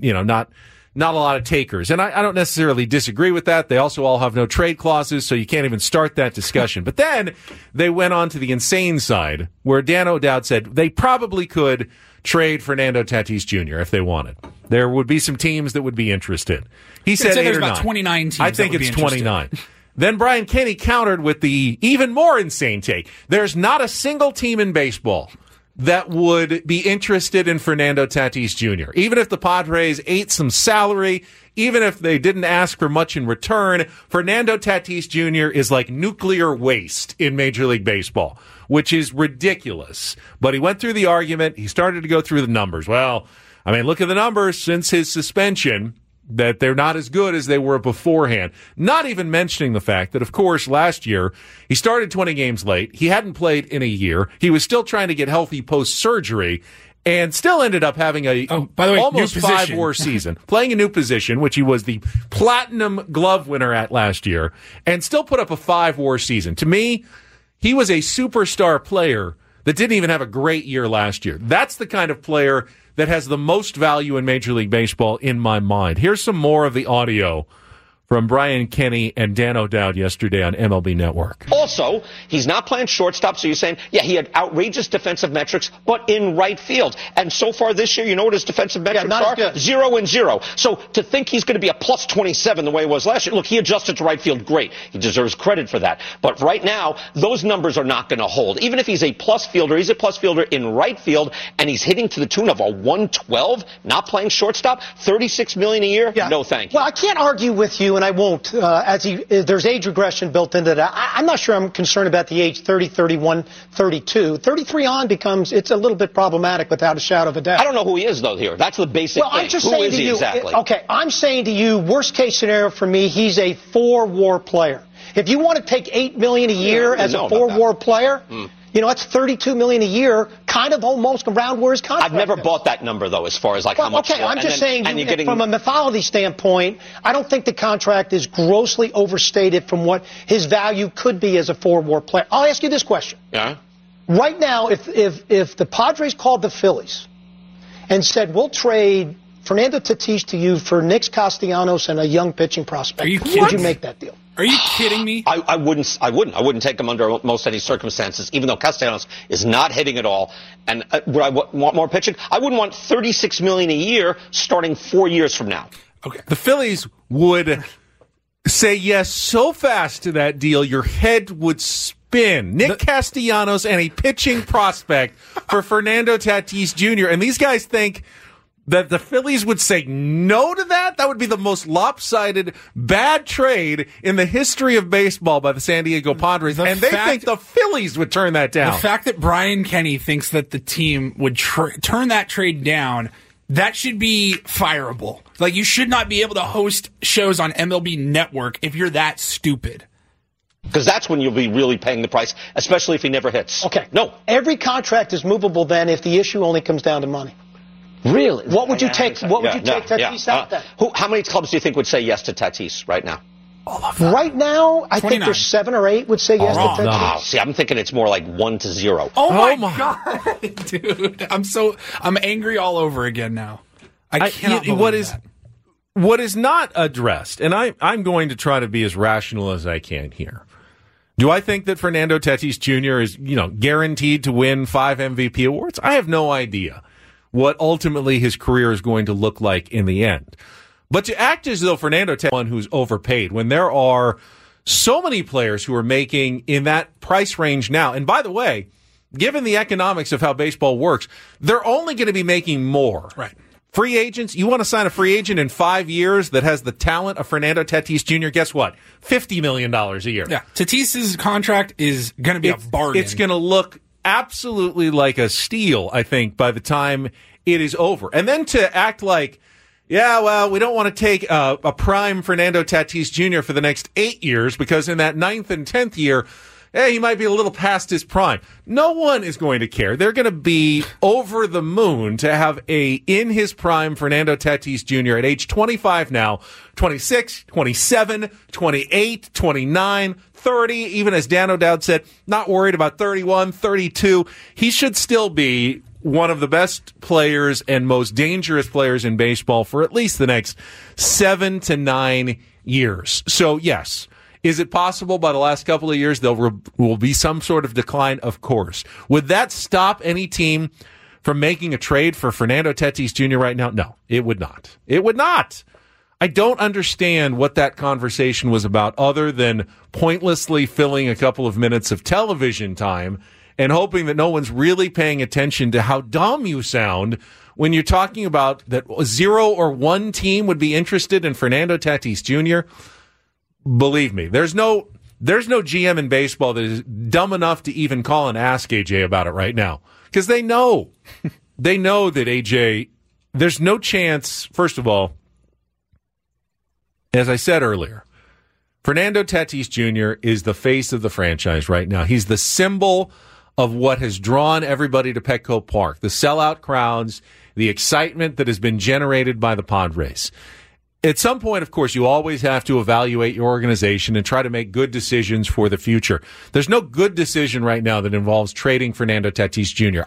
not a lot of takers. And I don't necessarily disagree with that. They also all have no trade clauses, so you can't even start that discussion. But then they went on to the insane side where Dan O'Dowd said they probably could trade Fernando Tatis Jr. if they wanted. There would be some teams that would be interested. He said 8 or 9. About 29 teams. I think it's 29. Then Brian Kenny countered with the even more insane take. There's not a single team in baseball that would be interested in Fernando Tatis Jr. Even if the Padres ate some salary, even if they didn't ask for much in return, Fernando Tatis Jr. is like nuclear waste in Major League Baseball, which is ridiculous. But he went through the argument. He started to go through the numbers. Well, I mean, look at the numbers since his suspension, that they're not as good as they were beforehand. Not even mentioning the fact that, of course, last year, he started 20 games late. He hadn't played in a year. He was still trying to get healthy post-surgery and still ended up having almost 5-WAR season, playing a new position, which he was the Platinum Glove winner at last year, and still put up a 5-WAR season. To me, he was a superstar player that didn't even have a great year last year. That's the kind of player that has the most value in Major League Baseball in my mind. Here's some more of the audio from Brian Kenny and Dan O'Dowd yesterday on MLB Network. Also, he's not playing shortstop, so you're saying, yeah, he had outrageous defensive metrics, but in right field. And so far this year, you know what his defensive metrics are? 0 and 0. So to think he's going to be a plus 27 the way it was last year, look, he adjusted to right field, great. He deserves credit for that. But right now, those numbers are not going to hold. Even if he's a plus fielder, he's a plus fielder in right field, and he's hitting to the tune of a 112, not playing shortstop, $36 million a year? Yeah. No, thank you. Well, I can't argue with you, and I won't. There's age regression built into that. I'm not sure I'm concerned about the age 30, 31, 32. 33 on it's a little bit problematic without a shadow of a doubt. I don't know who he is, though, here. That's the basic thing. I'm just who saying is to he you, exactly? Okay, I'm saying to you, worst case scenario for me, he's a 4-WAR player. If you want to take $8 million a year as a 4-WAR player, that's $32 million a year, kind of almost around where his contract I've never is. bought that number, though, as far as how much. Okay, I'm just saying, from a mythology standpoint, I don't think the contract is grossly overstated from what his value could be as a 4-WAR player. I'll ask you this question. Yeah. Right now, if the Padres called the Phillies and said, we'll trade Fernando Tatis to you for Nick Castellanos and a young pitching prospect, would you make that deal? Are you kidding me? I wouldn't take him under most any circumstances, even though Castellanos is not hitting at all. And would I want more pitching? I wouldn't want $36 million a year starting 4 years from now. Okay. The Phillies would say yes so fast to that deal, your head would spin. Nick Castellanos and a pitching prospect for Fernando Tatis Jr. And these guys think that the Phillies would say no to that? That would be the most lopsided, bad trade in the history of baseball by the San Diego Padres. And they think the Phillies would turn that down. The fact that Brian Kenny thinks that the team would turn that trade down, that should be fireable. Like, you should not be able to host shows on MLB Network if you're that stupid. Because that's when you'll be really paying the price, especially if he never hits. Okay. No. Every contract is movable then if the issue only comes down to money. Really? What would you take? What would you take Tatis out then? How many clubs do you think would say yes to Tatis right now? All of them. Right now, I think there's 7 or 8 would say yes to Tatis. No. See, I'm thinking it's more like 1-0. Oh my God, dude! I'm angry all over again now. I cannot believe that. What is not addressed, and I'm going to try to be as rational as I can here. Do I think that Fernando Tatis Jr. is, guaranteed to win 5 MVP awards? I have no idea what ultimately his career is going to look like in the end. But to act as though Fernando Tatis is one who's overpaid when there are so many players who are making in that price range now, and by the way, given the economics of how baseball works, they're only going to be making more. Right. Free agents, you want to sign a free agent in 5 years that has the talent of Fernando Tatis Jr., guess what? $50 million a year. Yeah. Tatis's contract is going to be a bargain. It's going to look absolutely like a steal, I think, by the time it is over. And then to act like, yeah, well, we don't want to take a prime Fernando Tatis Jr. for the next 8 years because in that 9th and 10th year, he might be a little past his prime. No one is going to care. They're going to be over the moon to have a in his prime Fernando Tatis Jr. at age 25 now, 26, 27, 28, 29, 30, even as Dan O'Dowd said, not worried about 31, 32. He should still be one of the best players and most dangerous players in baseball for at least the next 7 to 9 years. So, yes. Is it possible by the last couple of years there will be some sort of decline? Of course. Would that stop any team from making a trade for Fernando Tatis Jr. right now? No, it would not. It would not. I don't understand what that conversation was about other than pointlessly filling a couple of minutes of television time and hoping that no one's really paying attention to how dumb you sound when you're talking about that 0 or 1 team would be interested in Fernando Tatis Jr. Believe me, there's no GM in baseball that is dumb enough to even call and ask AJ about it right now because they know that AJ, there's no chance. First of all, as I said earlier, Fernando Tatis Jr. is the face of the franchise right now. He's the symbol of what has drawn everybody to Petco Park, the sellout crowds, the excitement that has been generated by the Padres. At some point, of course, you always have to evaluate your organization and try to make good decisions for the future. There's no good decision right now that involves trading Fernando Tatis Jr.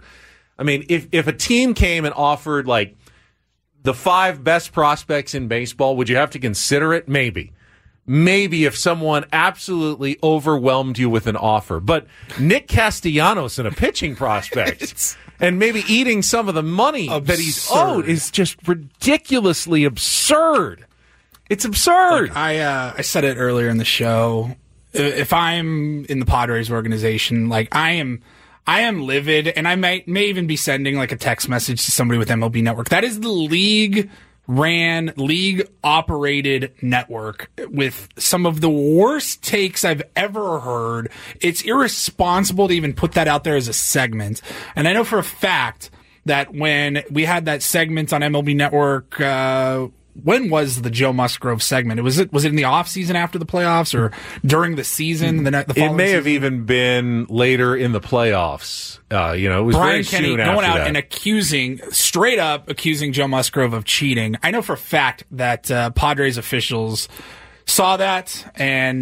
If a team came and offered like the 5 best prospects in baseball, would you have to consider it? Maybe. Maybe if someone absolutely overwhelmed you with an offer. But Nick Castellanos and a pitching prospect and maybe eating some of the money that he's owed is just ridiculously absurd. It's absurd. Look, I said it earlier in the show. If I'm in the Padres organization, like I am livid, and I may even be sending like a text message to somebody with MLB Network. That is the league-ran, league-operated network with some of the worst takes I've ever heard. It's irresponsible to even put that out there as a segment. And I know for a fact that when we had that segment on MLB Network, when was the Joe Musgrove segment? Was it in the offseason after the playoffs or during the season? It may have even been later in the playoffs. It was Brian very Kenny soon going out that. and straight up accusing Joe Musgrove of cheating. I know for a fact that Padres officials saw that and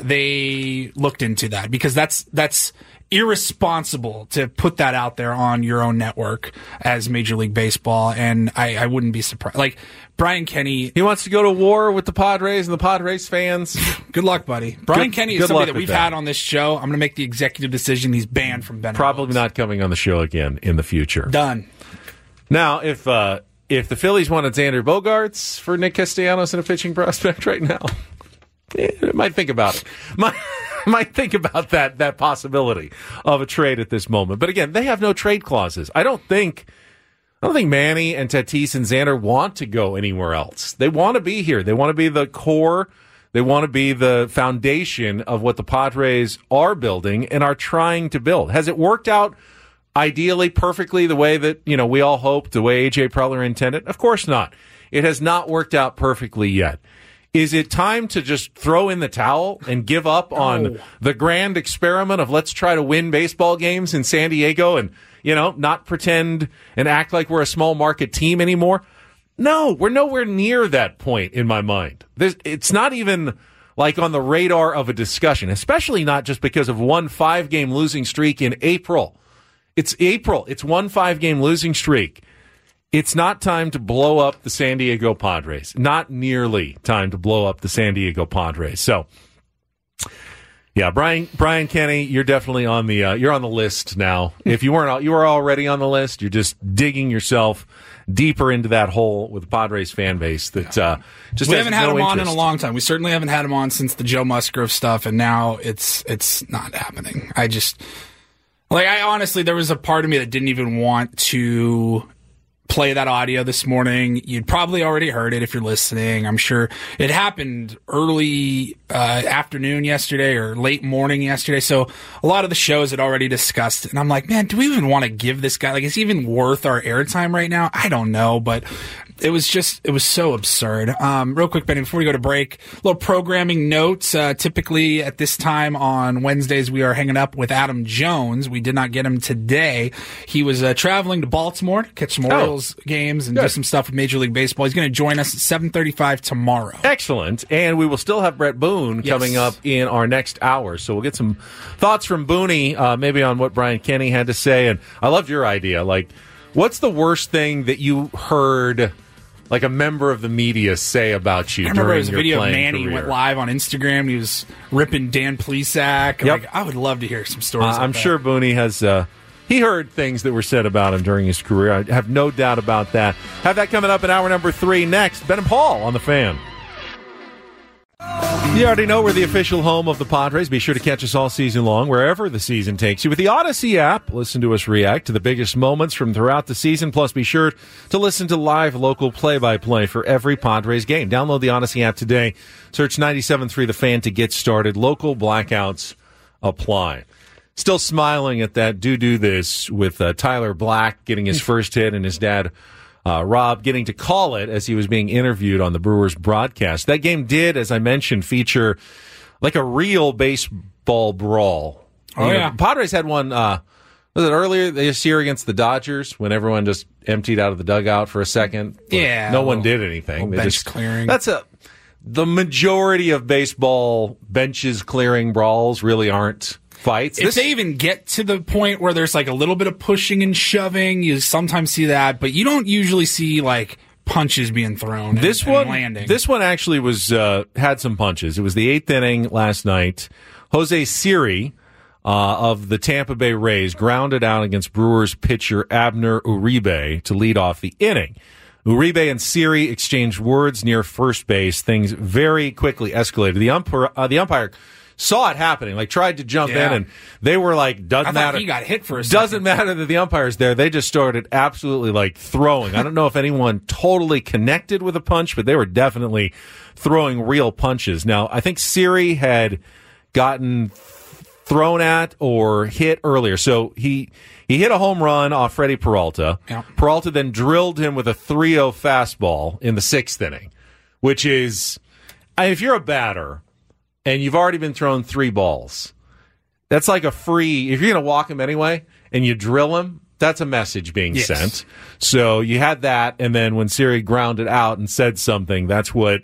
they looked into that because that's irresponsible to put that out there on your own network as Major League Baseball, and I wouldn't be surprised. Like Brian Kenny, he wants to go to war with the Padres and the Padres fans. Good luck, buddy. Brian Kenny is somebody that we've had on this show. I'm going to make the executive decision. He's banned from Ben. Probably not coming on the show again in the future. Done. Now, if the Phillies wanted Xander Bogaerts for Nick Castellanos and a pitching prospect right now, might think about it. Might think about that possibility of a trade at this moment. But again, they have no trade clauses. I don't think Manny and Tatis and Xander want to go anywhere else. They want to be here. They want to be the core. They want to be the foundation of what the Padres are building and are trying to build. Has it worked out ideally, perfectly, the way that we all hoped, the way A.J. Preller intended? Of course not. It has not worked out perfectly yet. Is it time to just throw in the towel and give up on the grand experiment of let's try to win baseball games in San Diego and, not pretend and act like we're a small market team anymore? No, we're nowhere near that point in my mind. It's not even like on the radar of a discussion, especially not just because of one 5-game losing streak in April. It's April. It's one 5-game losing streak. It's not time to blow up the San Diego Padres. Not nearly time to blow up the San Diego Padres. So, Yeah, Brian Kenny, you're definitely on the you're on the list now. If you weren't, you were already on the list. You're just digging yourself deeper into that hole with the Padres fan base that just we haven't had him on in a interest. long time. We certainly haven't had him on since the Joe Musgrove stuff, and now it's not happening. I honestly, there was a part of me that didn't even want to play that audio this morning. You'd probably already heard it if you're listening. I'm sure it happened early afternoon yesterday or late morning yesterday. So a lot of the shows had already discussed it. And I'm like, man, do we even want to give this guy, is he even worth our airtime right now? I don't know, but it was so absurd. Real quick, Benny, before we go to break, a little programming notes. Typically at this time on Wednesdays, we are hanging up with Adam Jones. We did not get him today. He was traveling to Baltimore to catch some Orioles games and do some stuff with Major League Baseball. He's going to join us at 7:35 tomorrow. Excellent. And we will still have Brett Boone coming up in our next hour. So we'll get some thoughts from Booney, maybe on what Brian Kenny had to say. And I loved your idea. What's the worst thing that you heard a member of the media say about you during your playing career? I remember there was a video of Manny went live on Instagram. He was ripping Dan Plesac. Yep. I would love to hear some stories I'm sure Booney has... he heard things that were said about him during his career. I have no doubt about that. Have that coming up in hour number 3 next. Ben and Paul on The Fan. You already know we're the official home of the Padres. Be sure to catch us all season long, wherever the season takes you. With the Odyssey app, listen to us react to the biggest moments from throughout the season. Plus, be sure to listen to live local play-by-play for every Padres game. Download the Odyssey app today. Search 97.3 The Fan to get started. Local blackouts apply. Still smiling at that do this with Tyler Black getting his first hit and his dad, Rob, getting to call it as he was being interviewed on the Brewers broadcast. That game did, as I mentioned, feature a real baseball brawl. Yeah. Padres had one, was it earlier this year against the Dodgers when everyone just emptied out of the dugout for a second? Yeah. No one did anything. Bench clearing. The majority of baseball benches clearing brawls really aren't fights. If they even get to the point where there's a little bit of pushing and shoving, you sometimes see that, but you don't usually see punches being thrown and landing. This one actually was had some punches. It was the 8th inning last night. Jose Siri of the Tampa Bay Rays grounded out against Brewers pitcher Abner Uribe to lead off the inning. Uribe and Siri exchanged words near first base. Things very quickly escalated. The umpire saw it happening, tried to jump in, and they were doesn't matter. He got hit for a second. Doesn't matter that the umpire's there. They just started absolutely throwing. I don't know if anyone totally connected with a punch, but they were definitely throwing real punches. Now, I think Siri had gotten thrown at or hit earlier. So he hit a home run off Freddie Peralta. Yeah. Peralta then drilled him with a 3-0 fastball in the 6th inning, which is, if you're a batter and you've already been thrown 3 balls, that's if you're going to walk him anyway and you drill him, that's a message being sent. So you had that, and then when Siri grounded out and said something, that's what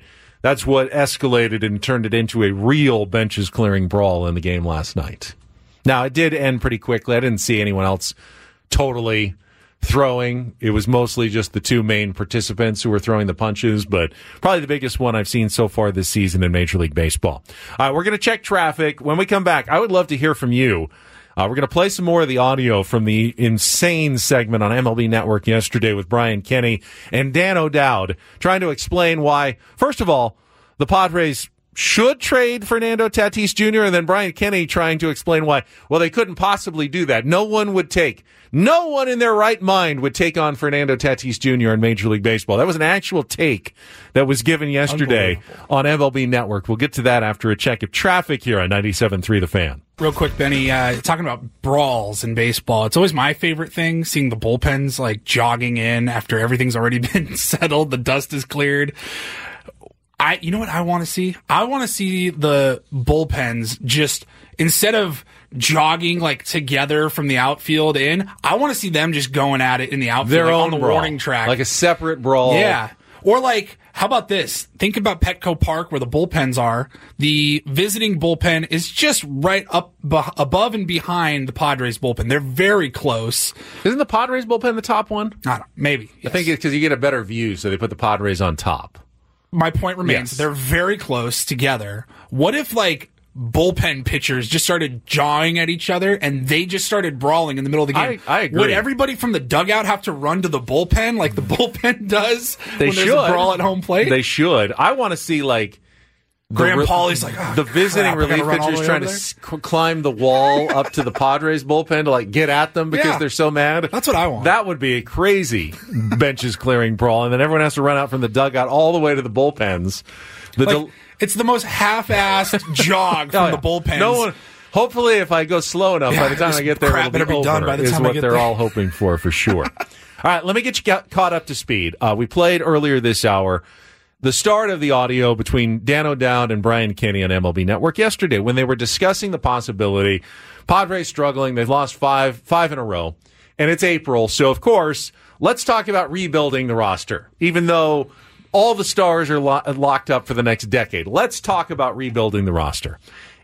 escalated and turned it into a real benches clearing brawl in the game last night. Now, it did end pretty quickly. I didn't see anyone else totally throwing. It was mostly just the 2 main participants who were throwing the punches, but probably the biggest one I've seen so far this season in Major League Baseball. All right, we're going to check traffic. When we come back, I would love to hear from you. We're going to play some more of the audio from the insane segment on MLB Network yesterday with Brian Kenny and Dan O'Dowd trying to explain why, first of all, the Padres should trade Fernando Tatis Jr., and then Brian Kenny trying to explain why, they couldn't possibly do that. No one in their right mind would take on Fernando Tatis Jr. in Major League Baseball. That was an actual take that was given yesterday on MLB Network. We'll get to that after a check of traffic here on 97.3 The Fan. Real quick, Benny, talking about brawls in baseball, it's always my favorite thing, seeing the bullpens jogging in after everything's already been settled, the dust is cleared. You know what I want to see? I want to see the bullpens just, instead of jogging together from the outfield in, I want to see them just going at it in the outfield, their own on the brawl, warning track. a separate brawl. Yeah. Or how about this? Think about Petco Park where the bullpens are. The visiting bullpen is just right up above and behind the Padres bullpen. They're very close. Isn't the Padres bullpen the top one? I don't know. Maybe. Yes. I think it's because you get a better view, so they put the Padres on top. My point remains, they're very close together. What if bullpen pitchers just started jawing at each other, and they just started brawling in the middle of the game. I agree. Would everybody from the dugout have to run to the bullpen like the bullpen does They when should. there's a brawl at home plate? They should. I want to see, like, Graham Pauley's like, oh, the visiting crap, I gotta relief run all the pitchers way trying over to climb the wall up to the Padres bullpen to, like, get at them because Yeah. they're so mad. That's what I want. That would be a crazy benches clearing brawl, and then everyone has to run out from the dugout all the way to the bullpens. It's the most half-assed jog from the bullpens. No one. Hopefully, if I go slow enough, by the time I get there, crap it'll be better be done over, by the is time I what get they're there. all hoping for sure. All right, let me get you caught up to speed. We played earlier this hour the start of the audio between Dan O'Dowd and Brian Kenny on MLB Network yesterday when they were discussing the possibility. Padres struggling. They've lost five in a row, and it's April. So, of course, let's talk about rebuilding the roster, even though all the stars are locked up for the next decade. Let's talk about rebuilding the roster.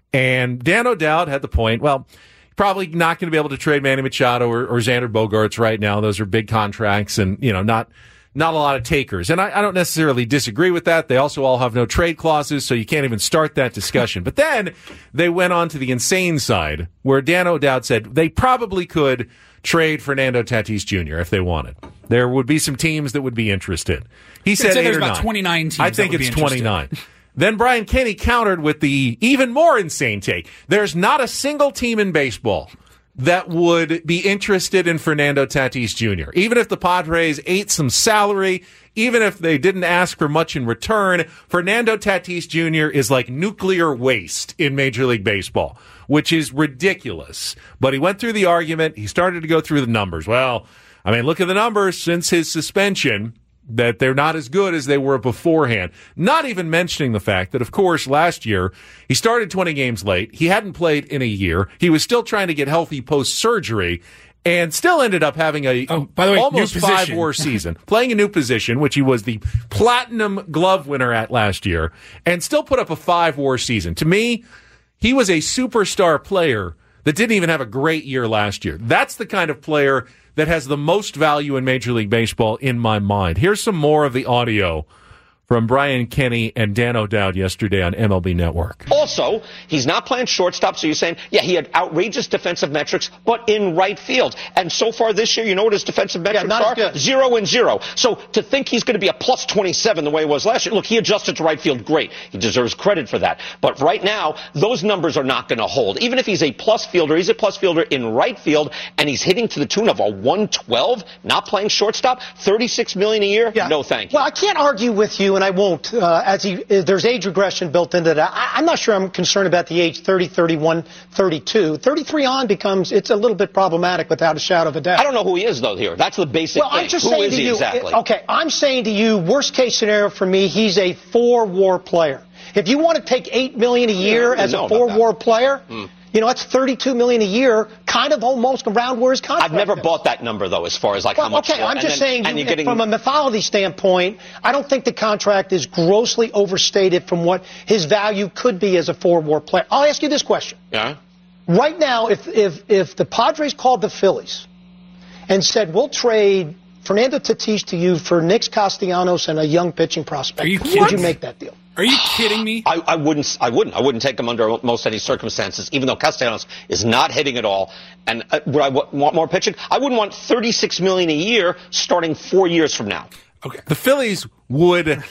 And Dan O'Dowd had the point, well, probably not going to be able to trade Manny Machado or Xander Bogaerts right now. Those are big contracts and, not a lot of takers. And I don't necessarily disagree with that. They also all have no trade clauses, so you can't even start that discussion. But then they went on to the insane side where Dan O'Dowd said they probably could trade Fernando Tatis Jr. if they wanted. There would be some teams that would be interested. He said 8 there's or about 9. 29 teams. I think that would it's be interested. 29. Then Brian Kenny countered with the even more insane take. There's not a single team in baseball that would be interested in Fernando Tatis Jr. Even if the Padres ate some salary, even if they didn't ask for much in return, Fernando Tatis Jr. is like nuclear waste in Major League Baseball, which is ridiculous. But he went through the argument. He started to go through the numbers. Well, I mean, look at the numbers since his suspension, that they're not as good as they were beforehand. Not even mentioning the fact that, of course, last year, he started 20 games late. He hadn't played in a year. He was still trying to get healthy post-surgery and still ended up having by the way, almost new position. 5-WAR season, playing a new position, which he was the Platinum Glove winner at last year, and still put up a 5-WAR season. To me, he was a superstar player that didn't even have a great year last year. That's the kind of player that has the most value in Major League Baseball in my mind. Here's some more of the audio from Brian Kenny and Dan O'Dowd yesterday on MLB Network. Also, he's not playing shortstop, so you're saying, yeah, he had outrageous defensive metrics, but in right field. And so far this year, you know what his defensive metrics are? 0-0. So to think he's going to be a plus 27 the way he was last year, look, he adjusted to right field great. He deserves credit for that. But right now, those numbers are not going to hold. Even if he's a plus fielder, he's a plus fielder in right field, and he's hitting to the tune of a 112, not playing shortstop, $36 million a year? Yeah. No, thank you. Well, I can't argue with you, and I won't. There's age regression built into that. I'm not sure I'm concerned about the age 30, 31, 32. 33 on it's a little bit problematic without a shadow of a doubt. I don't know who he is, though, here. That's the basic thing. I'm just who saying is to he you, exactly? Okay, I'm saying to you, worst case scenario for me, he's a 4-WAR player. If you want to take $8 million a year as a 4-WAR player, that's $32 million a year, kind of almost around where his contract I've never is. bought that number, though, as far as how much. Okay, I'm just saying, from a mythology standpoint, I don't think the contract is grossly overstated from what his value could be as a 4-WAR player. I'll ask you this question. Yeah. Right now, if the Padres called the Phillies and said, we'll trade Fernando Tatis to you for Nick Castellanos and a young pitching prospect, would you make that deal? Are you kidding me? I wouldn't. I wouldn't take him under most any circumstances, even though Castellanos is not hitting at all. And would I want more pitching? I wouldn't want $36 million a year starting 4 years from now. Okay. The Phillies would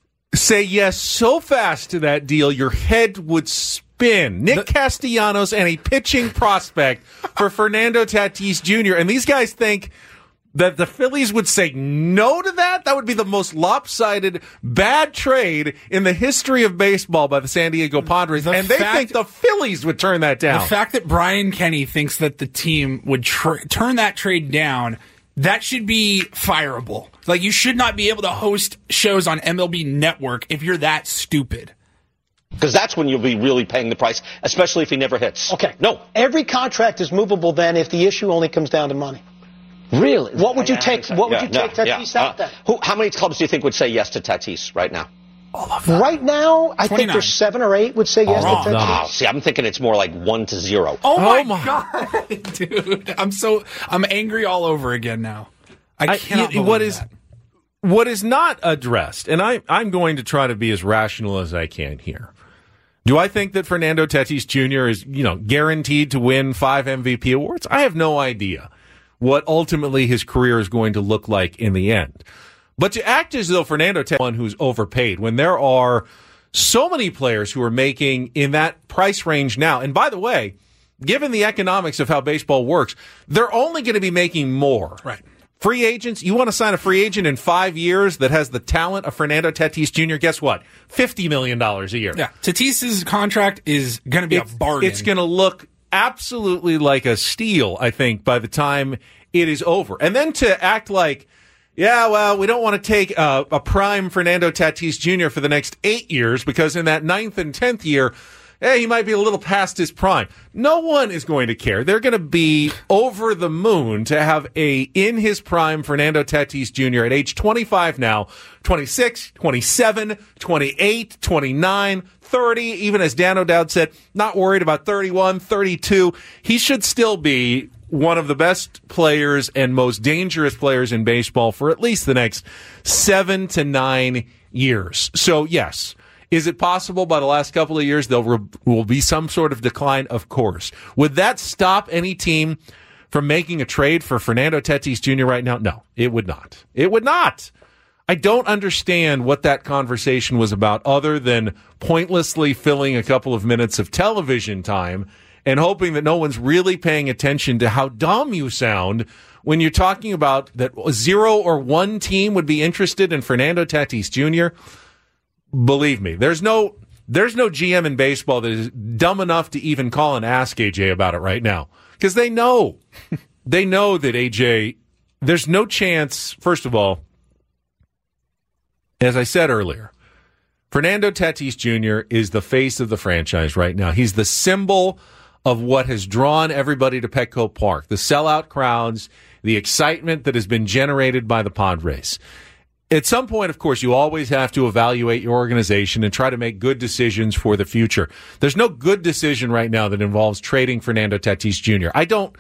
say yes so fast to that deal, your head would spin. Nick Castellanos and a pitching prospect for Fernando Tatis Jr. And these guys think that the Phillies would say no to that? That would be the most lopsided, bad trade in the history of baseball by the San Diego Padres. And they think the Phillies would turn that down. The fact that Brian Kenny thinks that the team would turn that trade down, that should be fireable. Like, you should not be able to host shows on MLB Network if you're that stupid. Because that's when you'll be really paying the price, especially if he never hits. Okay. No. Every contract is movable then if the issue only comes down to money. Really? What would you take? What would you take Tatis out then? How many clubs do you think would say yes to Tatis right now? All of them. Right now, I think there's 7 or 8 would say yes to Tatis. No. See, I'm thinking it's more like 1-0. Oh my God, dude! I'm angry all over again now. I cannot believe that. What is not addressed, and I'm going to try to be as rational as I can here. Do I think that Fernando Tatis Jr. is, guaranteed to win 5 MVP awards? I have no idea what ultimately his career is going to look like in the end. But to act as though Fernando Tatis is one who's overpaid when there are so many players who are making in that price range now, and by the way, given the economics of how baseball works, they're only going to be making more. Right. Free agents, you want to sign a free agent in 5 years that has the talent of Fernando Tatis Jr., guess what? $50 million a year. Yeah, Tatis's contract is going to be a bargain. It's going to look absolutely like a steal, I think, by the time it is over. And then to act like, yeah, well, we don't want to take a prime Fernando Tatis Jr. for the next 8 years because in that 9th and 10th year, he might be a little past his prime. No one is going to care. They're going to be over the moon to have in his prime Fernando Tatis Jr. at age 25 now, 26, 27, 28, 29, 30, even as Dan O'Dowd said, not worried about 31, 32. He should still be one of the best players and most dangerous players in baseball for at least the next 7 to 9 years. So, yes. Is it possible by the last couple of years there will be some sort of decline? Of course. Would that stop any team from making a trade for Fernando Tatis Jr. right now? No, it would not. It would not. I don't understand what that conversation was about other than pointlessly filling a couple of minutes of television time and hoping that no one's really paying attention to how dumb you sound when you're talking about that 0 or 1 team would be interested in Fernando Tatis Jr. Believe me, there's no GM in baseball that is dumb enough to even call and ask AJ about it right now because they know that AJ, there's no chance. First of all, as I said earlier, Fernando Tatis Jr. is the face of the franchise right now. He's the symbol of what has drawn everybody to Petco Park, the sellout crowds, the excitement that has been generated by the Padres. At some point, of course, you always have to evaluate your organization and try to make good decisions for the future. There's no good decision right now that involves trading Fernando Tatis Jr.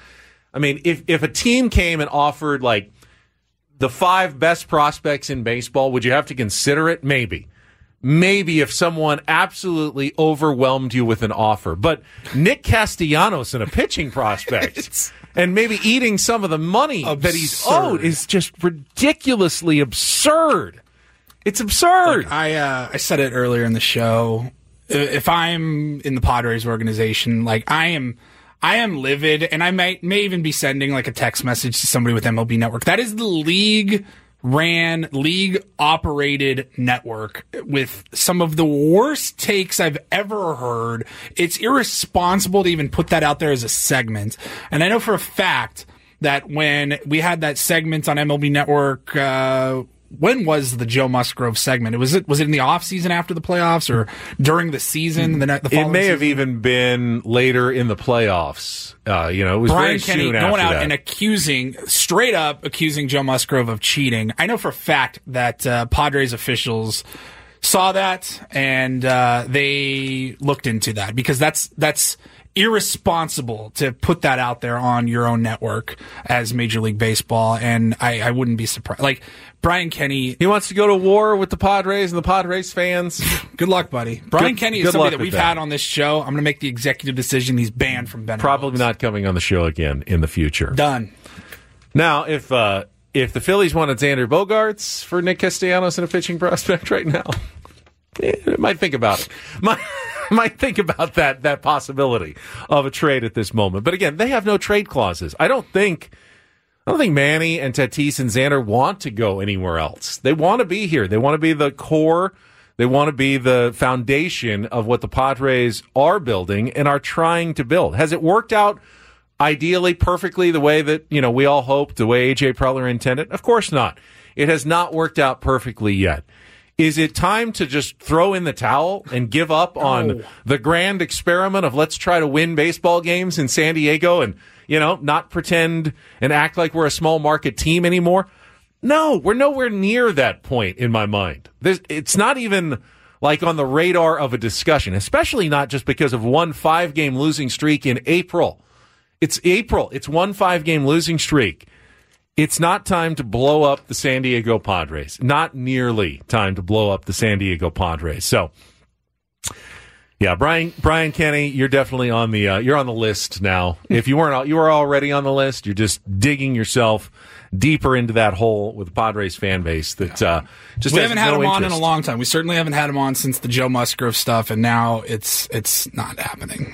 If a team came and offered like the 5 best prospects in baseball, would you have to consider it? Maybe if someone absolutely overwhelmed you with an offer. But Nick Castellanos and a pitching prospect and maybe eating some of the money that he's owed is just ridiculously absurd. It's absurd. Look, I said it earlier in the show. If I'm in the Padres organization, I am livid, and I may even be sending a text message to somebody with MLB Network. That is the league-ran, league-operated network with some of the worst takes I've ever heard. It's irresponsible to even put that out there as a segment. And I know for a fact that when we had that segment on MLB Network, when was the Joe Musgrove segment? Was it in the offseason after the playoffs or during the season? It may have even been later in the playoffs. It was Brian very Kenny soon going after out that. and straight up accusing Joe Musgrove of cheating. I know for a fact that Padres officials saw that and they looked into that because that's irresponsible to put that out there on your own network as Major League Baseball, and I wouldn't be surprised. Brian Kenny, he wants to go to war with the Padres and the Padres fans. Good luck, buddy. Brian Kenny is somebody that we've had on this show. I'm going to make the executive decision. He's banned from Ben. Probably not coming on the show again in the future. Done. Now, if the Phillies wanted Xander Bogaerts for Nick Castellanos and a pitching prospect right now, might think about it. Might think about that possibility of a trade at this moment. But again, they have no trade clauses. I don't think Manny and Tatis and Xander want to go anywhere else. They want to be here. They want to be the core. They want to be the foundation of what the Padres are building and are trying to build. Has it worked out ideally, perfectly, the way that we all hoped, the way A.J. Preller intended? Of course not. It has not worked out perfectly yet. Is it time to just throw in the towel and give up on the grand experiment of let's try to win baseball games in San Diego and, not pretend and act like we're a small market team anymore? No, we're nowhere near that point in my mind. It's not even on the radar of a discussion, especially not just because of one 5-game losing streak in April. It's April. It's one 5-game losing streak. It's not time to blow up the San Diego Padres. Not nearly time to blow up the San Diego Padres. So, Yeah, Brian Kenny, you're definitely on the you're on the list now. If you weren't, you were already on the list. You're just digging yourself deeper into that hole with the Padres fan base that just we haven't had him on in interest. a long time. We certainly haven't had him on since the Joe Musgrove stuff, and now it's not happening.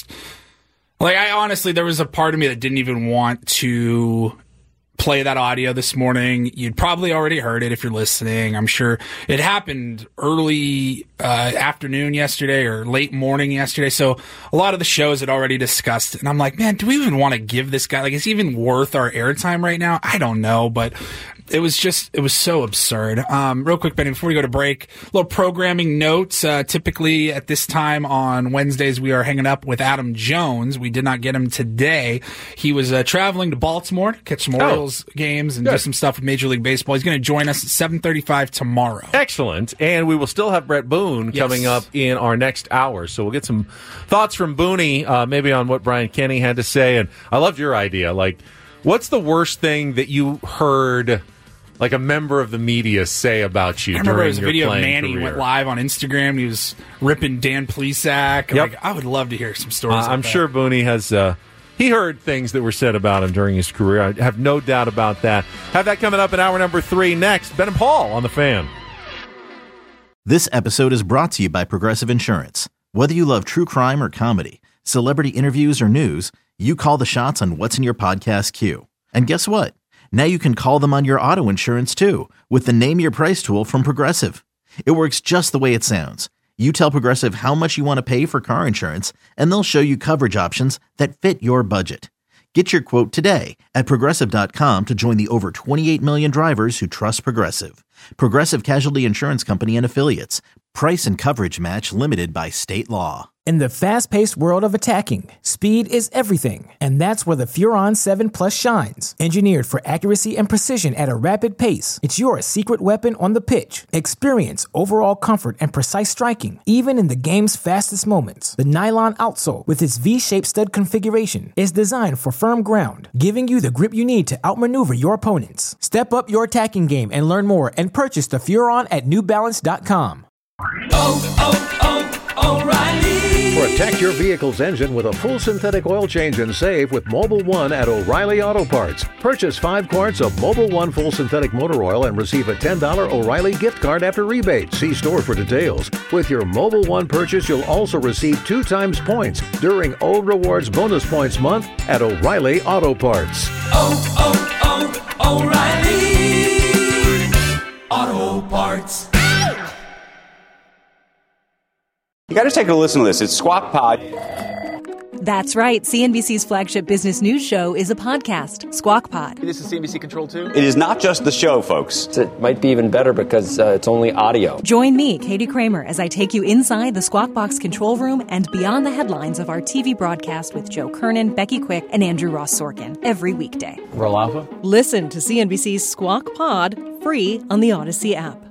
I honestly, there was a part of me that didn't even want to play that audio this morning. You'd probably already heard it if you're listening. I'm sure it happened early afternoon yesterday or late morning yesterday. So a lot of the shows had already discussed it. And I'm like, man, do we even want to give this guy, is he even worth our airtime right now? I don't know, but it was so absurd. Real quick, Benny, before we go to break, a little programming notes. Typically at this time on Wednesdays, we are hanging up with Adam Jones. We did not get him today. He was traveling to Baltimore to catch some Orioles games and do some stuff with Major League Baseball. He's going to join us at 7:35 tomorrow. Excellent. And we will still have Brett Boone coming up in our next hour. So we'll get some thoughts from Booney, maybe on what Brian Kenny had to say. And I loved your idea. What's the worst thing that you heard a member of the media say about you? I remember during there was a your video of playing Manny career? went live on Instagram. He was ripping Dan Plesac. Yep. I would love to hear some stories. I'm sure Booney has. He heard things that were said about him during his career. I have no doubt about that. Have that coming up in hour number 3 next. Ben and Paul on The Fan. This episode is brought to you by Progressive Insurance. Whether you love true crime or comedy, celebrity interviews or news, you call the shots on what's in your podcast queue. And guess what? Now you can call them on your auto insurance too with the Name Your Price tool from Progressive. It works just the way it sounds. You tell Progressive how much you want to pay for car insurance, and they'll show you coverage options that fit your budget. Get your quote today at Progressive.com to join the over 28 million drivers who trust Progressive. Progressive Casualty Insurance Company and Affiliates. Price and coverage match limited by state law. In the fast-paced world of attacking, speed is everything, and that's where the Furon 7 Plus shines. Engineered for accuracy and precision at a rapid pace, it's your secret weapon on the pitch. Experience overall comfort and precise striking, even in the game's fastest moments. The nylon outsole, with its V-shaped stud configuration, is designed for firm ground, giving you the grip you need to outmaneuver your opponents. Step up your attacking game and learn more and purchase the Furon at NewBalance.com. O'Reilly. Protect your vehicle's engine with a full synthetic oil change and save with Mobil 1 at O'Reilly Auto Parts. Purchase 5 quarts of Mobil 1 full synthetic motor oil and receive a $10 O'Reilly gift card after rebate. See store for details. With your Mobil 1 purchase, you'll also receive 2 times points during O Rewards Bonus Points Month at O'Reilly Auto Parts. O'Reilly Auto Parts. You got to take a listen to this. It's Squawk Pod. That's right. CNBC's flagship business news show is a podcast, Squawk Pod. This is CNBC Control 2? It is not just the show, folks. It might be even better because it's only audio. Join me, Katie Kramer, as I take you inside the Squawk Box control room and beyond the headlines of our TV broadcast with Joe Kernan, Becky Quick, and Andrew Ross Sorkin every weekday. Roll Alpha? Listen to CNBC's Squawk Pod free on the Odyssey app.